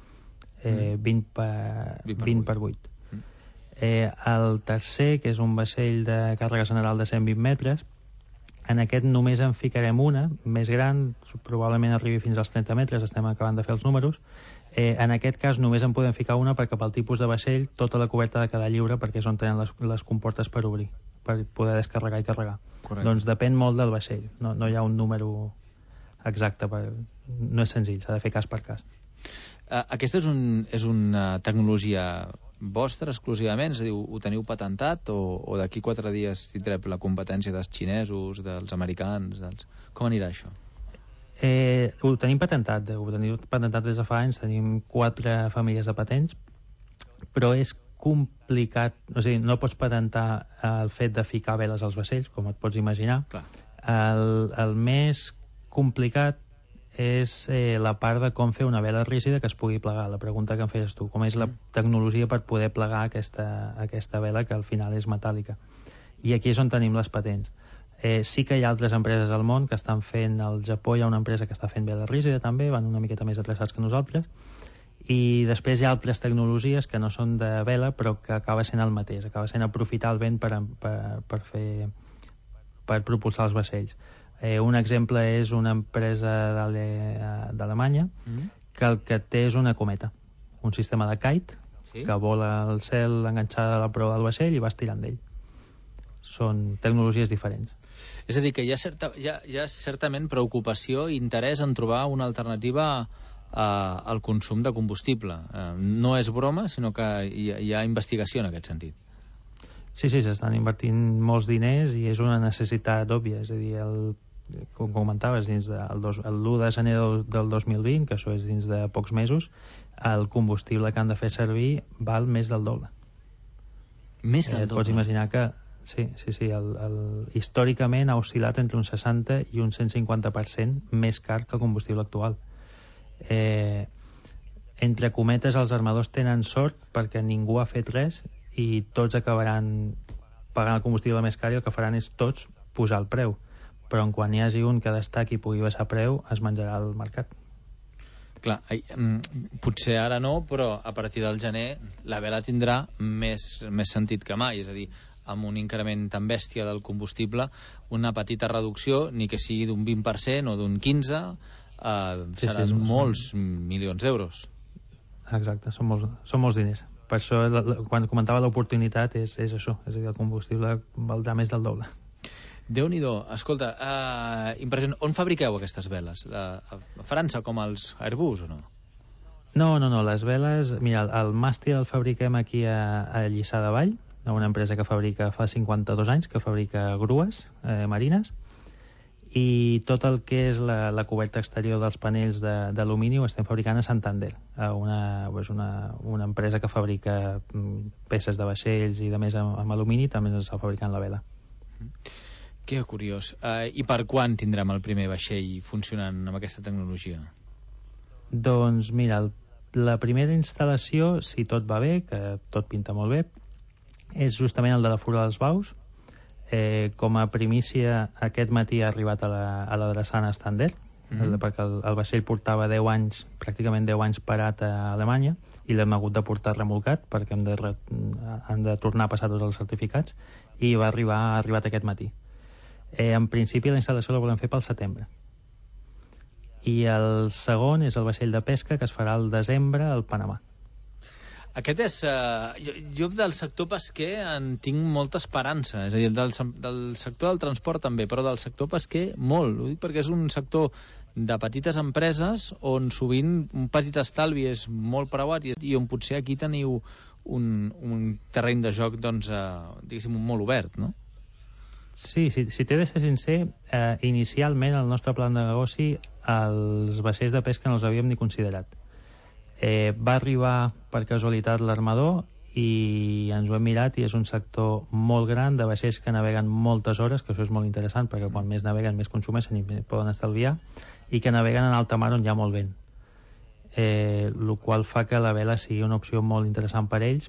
20 per 8. El tercer, que és un vaixell de càrrega general de 120 metres, en aquest només en ficarem una, més gran, probablement arribi fins als 30 metres, estem acabant de fer els números. En aquest cas només en podem ficar una perquè pel tipus de vaixell tota la coberta ha de quedar lliure perquè és on tenen les comportes per obrir, per poder descarregar i carregar. Correcte. Doncs depèn molt del vaixell, no hi ha un número exacte, no és senzill, s'ha de fer cas per cas. Aquesta és una tecnologia vostra exclusivament? És a dir, ho teniu patentat o d'aquí 4 dies tindrem la competència dels xinesos, dels americans? Com anirà això? Ho tenim patentat des de fa anys, tenim 4 famílies de patents, però és complicat, o sigui, no pots patentar el fet de ficar veles als vaixells, com et pots imaginar. El més complicat és la part de com fer una vela rígida que es pugui plegar. La pregunta que em feies tu, com és la tecnologia per poder plegar aquesta vela que al final és metàl·lica. I aquí és on tenim les patents. Sí que hi ha altres empreses al món que estan fent, al Japó hi ha una empresa que està fent vela rígida també, van una miqueta més atreçats que nosaltres, i després hi ha altres tecnologies que no són de vela però que acaba sent el mateix, acaba sent aprofitar el vent per propulsar els vaixells. Un exemple és una empresa d'Alemanya que el que té és una cometa, un sistema de kite que vola al cel enganxada a la proa del vaixell i va estirant d'ell. Són tecnologies diferents. És a dir, que hi ha certament preocupació i interès en trobar una alternativa al consum de combustible. No és broma, sinó que hi ha investigació en aquest sentit. Sí, s'estan invertint molts diners i és una necessitat òbvia. És a dir, com comentaves, dins l'1 de gener del 2020, que això és dins de pocs mesos, el combustible que han de fer servir val més del doble. Més del doble? Pots imaginar que sí, històricament ha oscil·lat entre un 60 i un 150% més car que el combustible actual. Entre cometes, els armadors tenen sort perquè ningú ha fet res i tots acabaran pagant el combustible més car i el que faran és tots pujar el preu. Però quan hi hagi un que destaqui i pugui baixar preu, es menjarà el mercat. Clar, potser ara no, però a partir del gener la vela tindrà més sentit que mai, és a dir, amb un increment tan bèstia del combustible, una petita reducció, ni que sigui d'un 20% o d'un 15%, seran molts milions d'euros. Exacte, són molts diners. Per això, quan comentava l'oportunitat, és això, és a dir, el combustible valdrà més del doble. Déu-n'hi-do. Escolta, impressionant. On fabriqueu aquestes veles? A França, com els Airbus, o no? No, les veles... Mira, el màstil el fabriquem aquí a Lliçà de Vall, una empresa que fabrica fa 52 anys, que fabrica grues marines, i tot el que és la coberta exterior dels panells d'alumini ho estem fabricant a Santander, una empresa que fabrica peces de vaixells i de més amb alumini, també ens està fabricant la vela. Que curiós. I per quan tindrem el primer vaixell funcionant amb aquesta tecnologia? Doncs mira, la primera instal·lació, si tot va bé, que tot pinta molt bé, és justament el de la Fura dels Baus. Com a primícia, aquest matí ha arribat a la drassana Stander, perquè el vaixell portava 10 anys, pràcticament 10 anys parat a Alemanya, i l'hem hagut de portar remolcat perquè han de tornar a passar tots els certificats, i ha arribat aquest matí. En principi la instal·lació la volem fer pel setembre. I el segon és el vaixell de pesca que es farà al desembre al Panamà. Aquest és... Jo del sector pesquer en tinc molta esperança, és a dir, del sector del transport també, però del sector pesquer molt. Ho dic perquè és un sector de petites empreses on sovint un petit estalvi és molt preuat i on potser aquí teniu un terreny de joc, doncs, diguéssim, molt obert, no? Sí, si t'he de ser sincer, inicialment el nostre plan de negoci els vaixells de pesca no els havíem ni considerat. Va arribar per casualitat l'armador i ens ho hem mirat i és un sector molt gran de vaixells que naveguen moltes hores, que això és molt interessant perquè quan més naveguen més consumeixen i poden estalviar, i que naveguen en alta mar on hi ha molt vent, el qual fa que la vela sigui una opció molt interessant per ells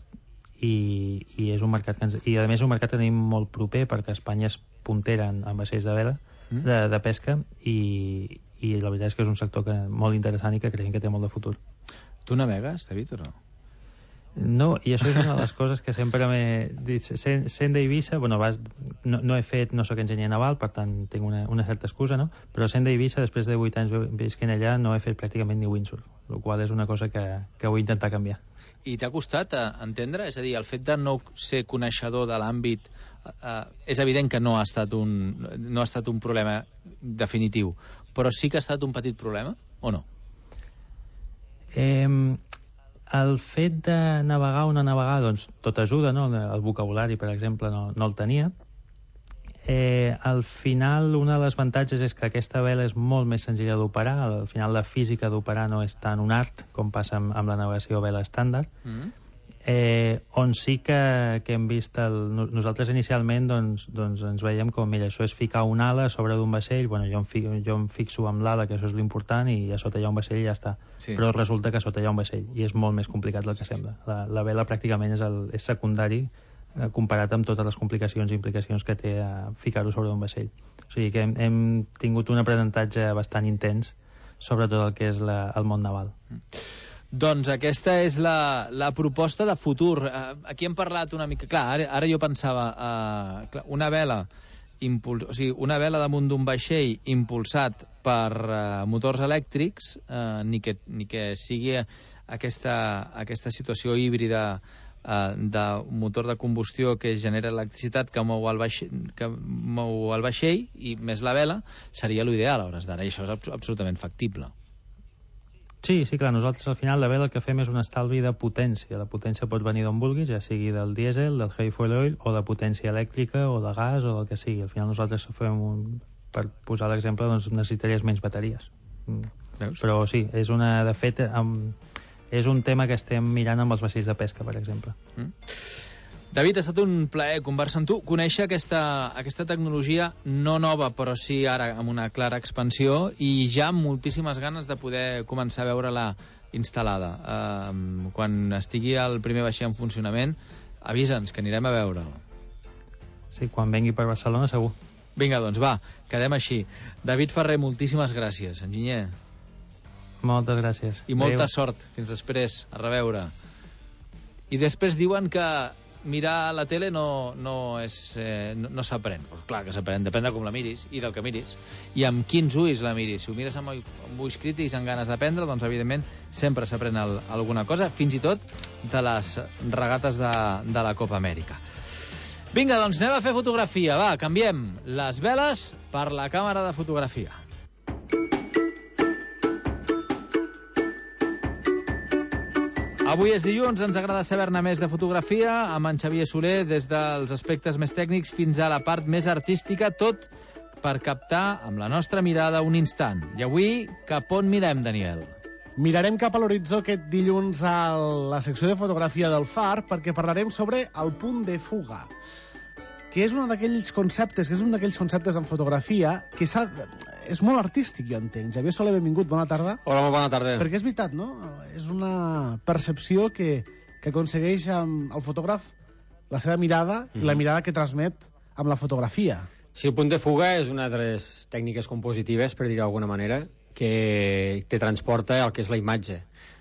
i és un mercat i a més un mercat que tenim molt proper perquè Espanya és puntera en vaixells de vela de pesca i la veritat és que és un sector molt interessant i que creiem que té molt de futur. Tu navegues, David, o no? No, i això és una de les coses que sempre m'he dit. Sent d'Eivissa, no he fet, no soc enginyer naval, per tant tinc una certa excusa, no? Però sent d'Eivissa, després de 8 anys visquent allà, no he fet pràcticament ni windsurf, el qual és una cosa que vull intentar canviar. I t'ha costat entendre? És a dir, el fet de no ser coneixedor de l'àmbit és evident que no ha estat un problema definitiu, però sí que ha estat un petit problema, o no? El fet de navegar o no navegar, doncs tot ajuda, no? El vocabulari, per exemple, no el tenia. Al final, un dels avantatges és que aquesta vela és molt més senzilla d'operar. Al final, la física d'operar no és tant un art com passa amb la navegació vela estàndard. On sí que hem vist nosaltres inicialment doncs ens veiem com, mira, això és ficar una ala a sobre d'un vaixell, bueno, jo em fixo amb l'ala, que això és l'important, i a sota hi ha un vaixell i ja està. Sí. Però resulta que a sota hi ha un vaixell i és molt més complicat del que sembla. La vela pràcticament és secundari comparat amb totes les complicacions i implicacions que té ficar-ho sobre un vaixell. O sigui que hem tingut un aprenentatge bastant intens sobre tot el que és el món naval. Doncs aquesta és la proposta de futur. Aquí hem parlat una mica... Clar, ara jo pensava, una vela damunt d'un vaixell impulsat per motors elèctrics, ni que sigui aquesta situació híbrida de motor de combustió que genera electricitat que mou el vaixell i més la vela, seria l'ideal a hores d'ara, i això és absolutament factible. Sí, clar, nosaltres al final la vela el que fem és un estalvi de potència. La potència pot venir d'on vulguis, ja sigui del dièsel, del heavy fuel oil, o de potència elèctrica, o de gas, o del que sigui. Al final nosaltres per posar l'exemple, doncs necessitaries menys bateries. Però sí, de fet, és un tema que estem mirant amb els vaixells de pesca, per exemple. David, ha estat un plaer conversar amb tu, conèixer aquesta tecnologia no nova, però sí ara amb una clara expansió, i ja amb moltíssimes ganes de poder començar a veure-la instal·lada. Quan estigui el primer vaixell en funcionament, avisa'ns, que anirem a veure'l. Sí, quan vengui per Barcelona, segur. Vinga, doncs va, quedem així. David Ferrer, moltíssimes gràcies, enginyer. Moltes gràcies. I molta sort. Fins després. A reveure. I després diuen que mirar la tele no s'aprèn. Pues clar que s'aprèn, depèn de com la miris i del que miris. I amb quins ulls la miris. Si ho mires amb ulls crítics, amb ganes d'aprendre, doncs evidentment sempre s'aprèn alguna cosa, fins i tot de les regates de la Copa Amèrica. Vinga, doncs anem a fer fotografia. Va, canviem les veles per la càmera de fotografia. Avui és dilluns, ens agrada saber-ne més de fotografia, amb en Xavier Soler, des dels aspectes més tècnics fins a la part més artística, tot per captar amb la nostra mirada un instant. I avui, cap on mirem, Daniel? Mirarem cap a l'horitzó aquest dilluns a la secció de fotografia del Far, perquè parlarem sobre el punt de fuga, que és un d'aquells conceptes, en fotografia que és molt artístic, jo entenc. Xavier Soler, benvingut, bona tarda. Hola, molt bona tarda. Perquè és veritat, no? És una percepció que aconsegueix el fotògraf la seva mirada i la mirada que transmet amb la fotografia. Sí, el punt de fuga és una de les tècniques compositives, per dir-ho d'alguna manera, que te transporta al que és la imatge.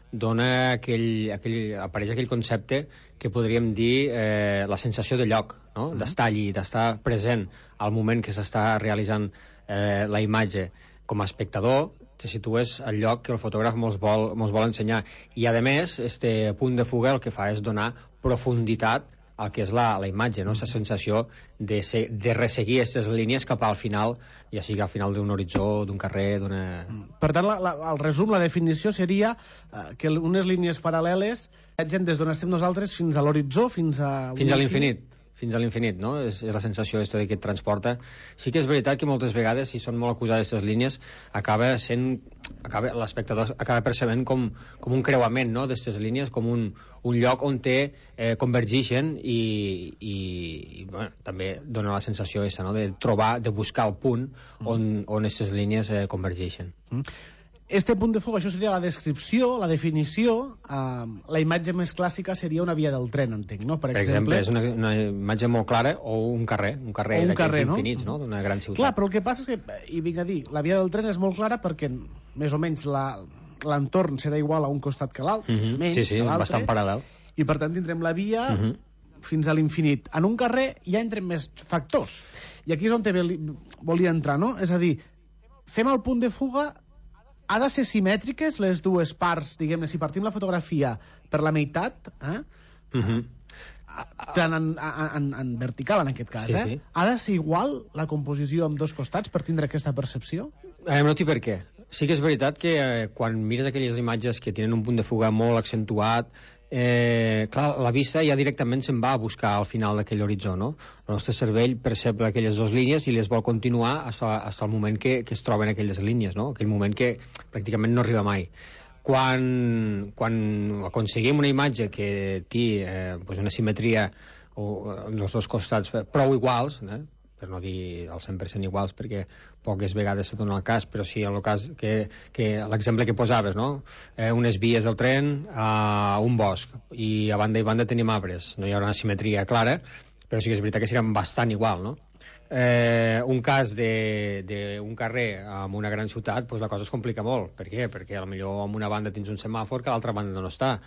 Apareix aquell concepte que podríem dir la sensació de lloc, no? D'estar allí, d'estar present al moment que s'està realitzant la imatge. Com a espectador te situes al lloc que el fotògraf mos vol ensenyar, i a més este punt de fuga el que fa és donar profunditat al que és la imatge, no? Aquesta sensació de resseguir aquestes línies cap al final, ja sigui al final d'un horitzó, d'un carrer, d'una... Per tant, el resum, la definició seria que unes línies paral·leles viatgen des d'on estem nosaltres fins a l'horitzó, fins a l'infinit. Fins a l'infinit, no? És la sensació que et transporta. Sí que és veritat que moltes vegades, si són molt acusades aquestes línies, l'espectador acaba percebent com un creuament, no?, d'aquestes línies, com un lloc on convergeixen i bueno, també dona la sensació no?, de trobar, de buscar el punt on aquestes línies convergeixen. Este punt de fuga, això seria la descripció, la definició. La imatge més clàssica seria una via del tren, entenc, no? Per exemple, és una imatge molt clara, o un carrer d'aquells infinits, no?, d'una gran ciutat. Clar, però el que passa és que, i vinc a dir, la via del tren és molt clara perquè més o menys l'entorn serà igual a un costat que l'altre, sí, bastant paral·lel. I per tant tindrem la via fins a l'infinit. En un carrer ja entren més factors. I aquí és on volia entrar, no? És a dir, fem el punt de fuga. Ha de ser simètriques les dues parts, diguem-ne, si partim la fotografia per la meitat, en vertical en aquest cas, sí. Ha de ser igual la composició amb dos costats per tindre aquesta percepció? No té per què. Sí que és veritat que quan mires aquelles imatges que tenen un punt de fuga molt accentuat, clar, la vista ja directament se'n va a buscar al final d'aquell horitzó, no? El nostre cervell percep aquelles dues línies i les vol continuar fins al moment que es troben aquelles línies, no? Aquell moment que pràcticament no arriba mai. Quan aconseguim una imatge que té una simetria en els dos costats prou iguals, per no dir al 100% iguals, perquè poques vegades se dona el cas, però sí en el cas que l'exemple que posaves, no? Unes vies del tren a un bosc, i a banda i banda tenim arbres. No hi haurà una simetria clara, però sí que és veritat que seran bastant igual, no? Un cas d'un carrer en una gran ciutat, la cosa es complica molt. Per què? Perquè potser en una banda tens un semàfor que a l'altra banda no està.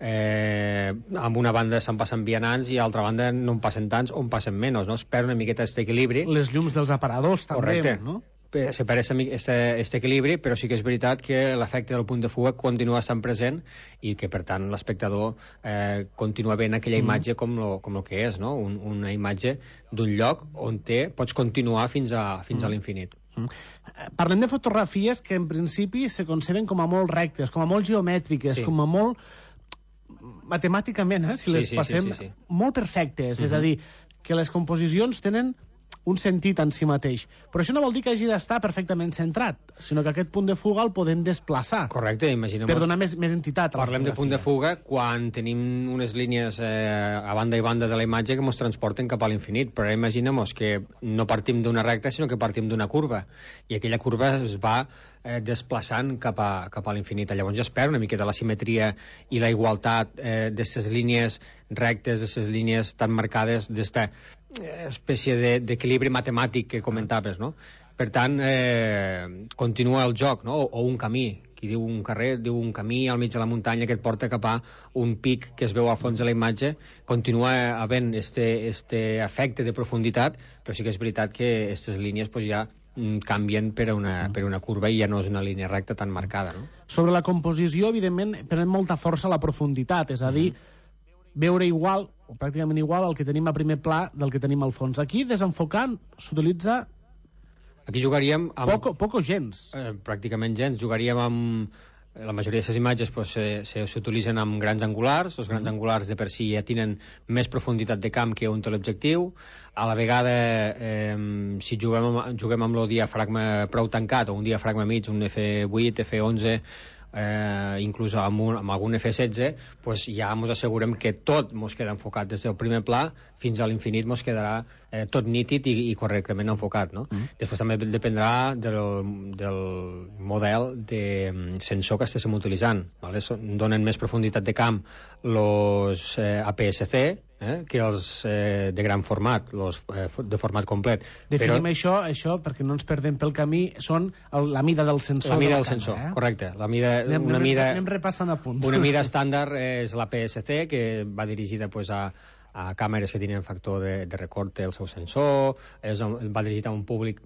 En una banda se'n passen vianants i a l'altra banda no en passen tants o en passen menys, no? Es perd una miqueta aquest equilibri. Les llums dels aparadors també. Correcte. No? Se perd aquest equilibri, però sí que és veritat que l'efecte del punt de fuga continua estant present i que, per tant, l'espectador continua veient aquella imatge com el que és, no? Una imatge d'un lloc on pots continuar fins a l'infinit. Parlem de fotografies que en principi se conceben com a molt rectes, com a molt geomètriques, com a molt matemàticament, si les passem, molt perfectes. És a dir, que les composicions tenen un sentit en si mateix. Però això no vol dir que hagi d'estar perfectament centrat, sinó que aquest punt de fuga el podem desplaçar. Correcte, imaginem. Per donar més entitat. Parlem de punt de fuga quan tenim unes línies a banda i banda de la imatge que ens transporten cap a l'infinit, però imaginem que no partim d'una recta, sinó que partim d'una curva, i aquella curva es va desplaçant cap a l'infinit. Llavors ja es perd una miqueta la simetria i la igualtat d'aquestes línies rectes, d'aquestes línies tan marcades, d'esta espècie d'equilibri matemàtic que comentaves, no? Per tant, continua el joc, no? O un camí. Qui diu un carrer, diu un camí al mig de la muntanya que et porta cap a un pic que es veu al fons de la imatge. Continua havent este efecte de profunditat, però sí que és veritat que aquestes línies ja canvien per una curva i ja no és una línia recta tan marcada, no? Sobre la composició, evidentment, pren molta força la profunditat, és a dir, veure igual, o pràcticament igual, el que tenim a primer pla del que tenim al fons. Aquí, desenfocant, s'utilitza... Aquí jugaríem amb... Poc o gens. Pràcticament gens. Jugaríem amb... La majoria d'aquestes imatges s'utilitzen amb grans angulars. Els grans angulars de per si ja tenen més profunditat de camp que un teleobjectiu. A la vegada, si juguem amb el diafragma prou tancat, o un diafragma mig, un F8, F11, inclús amb algun F16, ja ens assegurem que tot ens queda enfocat des del primer pla fins a l'infinit, ens quedarà tot nítid i correctament enfocat, no? Després també dependrà del model de sensor que estéssim utilitzant, vale? Donen més profunditat de camp els APS-C que els de gran format, els de format complet. Definim això perquè no ens perdem pel camí, són la mida del sensor. La mida del sensor, correcte. Anem repassant a punts. Una mida estàndard és la PSC, que va dirigida a càmeres que tenen factor de record del seu sensor, va dirigida a un públic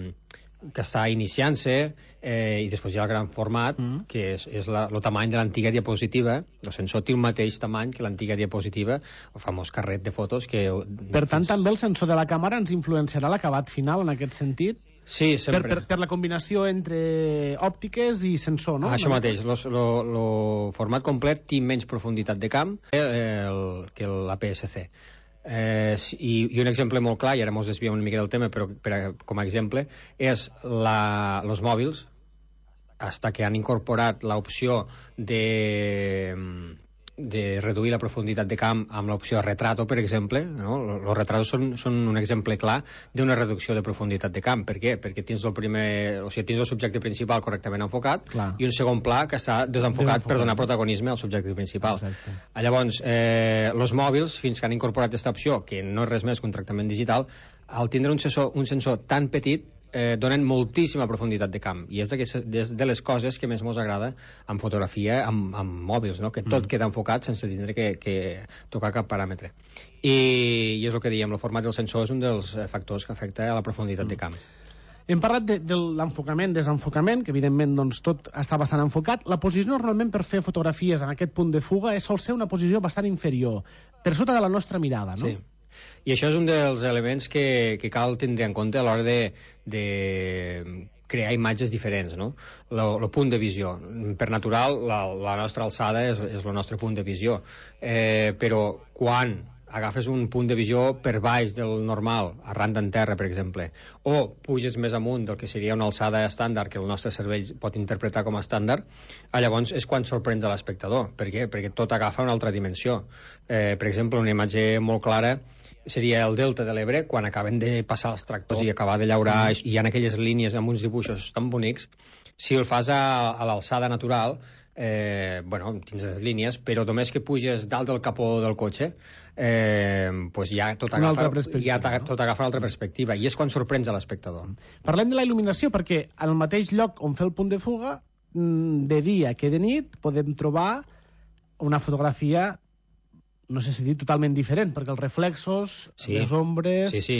que està iniciant-se, i després hi ha el gran format, que és el tamany de l'antiga diapositiva. El sensor té un mateix tamany que l'antiga diapositiva, el famós carret de fotos que... Per tant, també el sensor de la càmera ens influenciarà l'acabat final en aquest sentit? Sí, sempre. Per la combinació entre òptiques i sensor, no? Això mateix. El format complet té menys profunditat de camp que l'APS-C. I un exemple molt clar, i ara ens desviem una mica del tema, però com a exemple, és els mòbils, fins que han incorporat l'opció de reduir la profunditat de camp amb l'opció retrato, per exemple, no? Els retratos són un exemple clar d'una reducció de profunditat de camp. Per què? Perquè tens tens el subjecte principal correctament enfocat, i un segon pla que està desenfocat per donar protagonisme al subjecte principal. Exacte. Llavors, els mòbils, fins que han incorporat aquesta opció, que no és res més que un tractament digital, al tindre un sensor tan petit, donen moltíssima profunditat de camp, i és de les coses que més ens agrada en fotografia amb mòbils, no? Que tot queda enfocat sense tindre que tocar cap paràmetre. I és el que dèiem, el format del sensor és un dels factors que afecta a la profunditat de camp. Hem parlat de l'enfocament, desenfocament, que evidentment doncs, tot està bastant enfocat. La posició normalment per fer fotografies en aquest punt de fuga sol ser una posició bastant inferior, per sota de la nostra mirada, no? Sí. I això és un dels elements que cal tindre en compte a l'hora de crear imatges diferents, no? El punt de visió. Per natural, la nostra alçada és el nostre punt de visió. Però quan agafes un punt de visió per baix del normal, arran d'en terra, per exemple, o puges més amunt del que seria una alçada estàndard que el nostre cervell pot interpretar com a estàndard, llavors és quan sorprèn a l'espectador. Per què? Perquè tot agafa una altra dimensió. Per exemple, una imatge molt clara seria el Delta de l'Ebre, quan acaben de passar els tractors i acabar de llaurar, i hi ha aquelles línies amb uns dibuixos tan bonics. Si el fas a l'alçada natural, tens les línies, però només que puges dalt del capó del cotxe, ja tot agafa una altra perspectiva, i és quan sorprens a l'espectador. Parlem de la il·luminació, perquè al mateix lloc on fer el punt de fuga, de dia que de nit, podem trobar una fotografia, no sé si dir totalment diferent, perquè els reflexos, les ombres... Sí.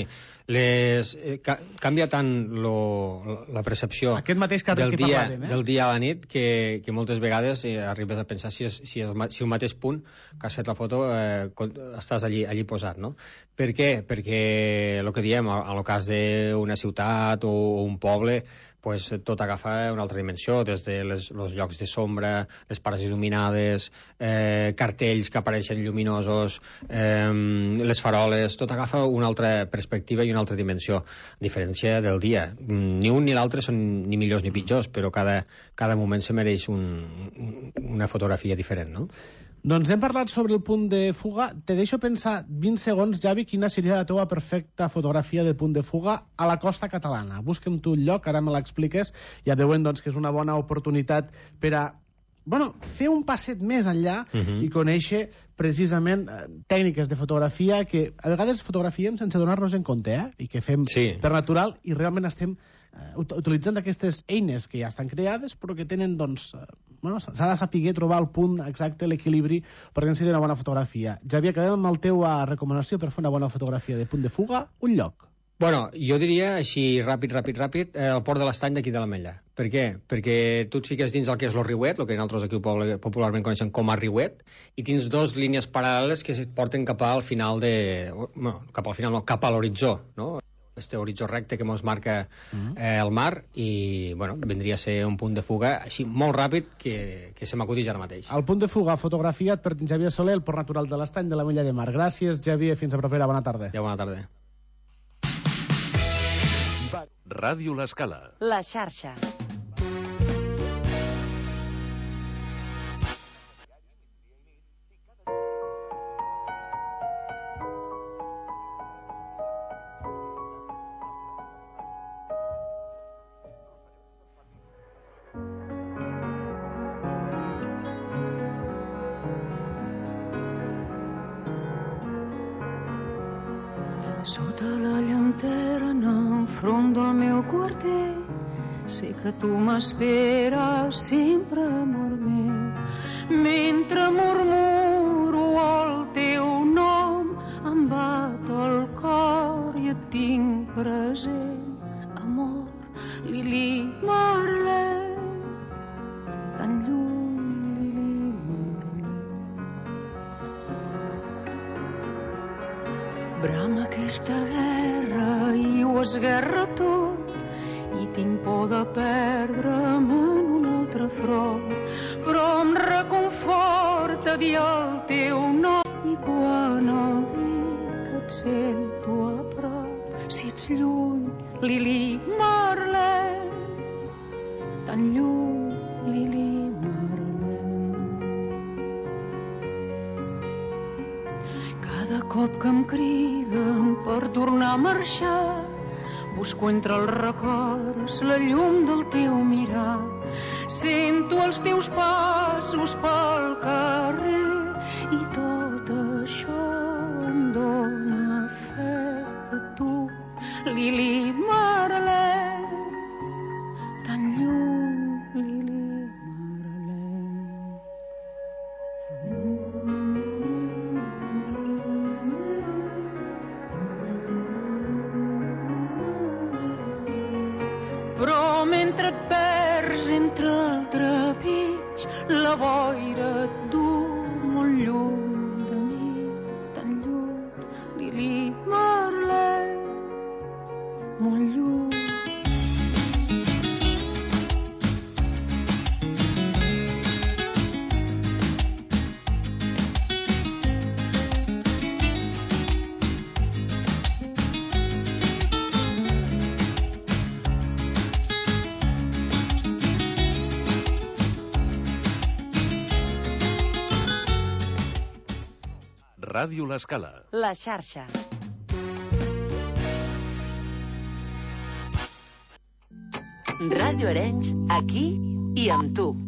Canvia tant la percepció del dia a la nit que moltes vegades arribes a pensar si el mateix punt que has fet la foto estàs allí posat, no? Per què? Perquè el que diem, en el cas d'una ciutat o un poble, tot agafa una altra dimensió, des dels llocs de sombra, les parts il·luminades, cartells que apareixen lluminosos, les faroles, tot agafa una altra perspectiva i una altra dimensió, a diferència del dia. Ni un ni l'altre són ni millors ni pitjors, però cada moment se mereix una fotografia diferent, no? Doncs hem parlat sobre el punt de fuga. Te deixo pensar 20 segons, Javi, quina seria la teva perfecta fotografia de punt de fuga a la costa catalana. Busca'm tu un lloc, ara me l'expliques. Ja veuen que és una bona oportunitat per a fer un passet més enllà i conèixer precisament tècniques de fotografia que a vegades fotografiem sense donar-nos en compte, i que fem per natural, i realment estem utilitzant aquestes eines que ja estan creades però que tenen, s'ha de saber trobar el punt exacte, l'equilibri, perquè ens sigui una bona fotografia. Javier, acabem amb la teva recomanació per fer una bona fotografia de punt de fuga, un lloc. Jo diria així ràpid, el Port de l'Estany d'aquí de l'Ametlla. Per què? Perquè tu et fiques dins el que és el riuet, el que nosaltres aquí popularment coneixem com a riuet, i tens dues línies paral·leles que es porten cap al final cap a l'horitzó, no? Este horitzó recte que ens marca el mar, i vendria a ser un punt de fuga així molt ràpid que se m'acudeix ara mateix. El punt de fuga fotografiat per Javier Soler, el Port Natural de l'Estany de l'Ametlla de Mar. Gràcies, Javier, fins a propera, bona tarda. Bona tarda. Ràdio L'Escala. La xarxa. Sota la llanterna enfront del meu quarter, sé que tu m'esperes sempre, amor meu. Mentre murmuro el teu nom, em bat el cor i et tinc present. Amor, Lili Marlene, tan lluny, Lili Marlene. Brama aquesta guerra i ho esguerra tot, i tinc por de perdre'm en un altre front, però em reconforta dir el teu nom, i quan el dic et sento a prop. Si ets lluny, Lili Marlene, tan lluny, Lili Marlene. Cada cop que em criden per tornar a marxar, busco entre els records la llum del teu mirar. Sento els teus passos pel carrer i tot això em dóna fe de tu, Lili Marlene, tan lluny, Lili però mentre et perds entre el trepig, la boira et du molt lluny de mi, tan lluny, Lili Marlene, molt lluny. Ràdio L'Escala. La xarxa. Ràdio Arenys, aquí i amb tu.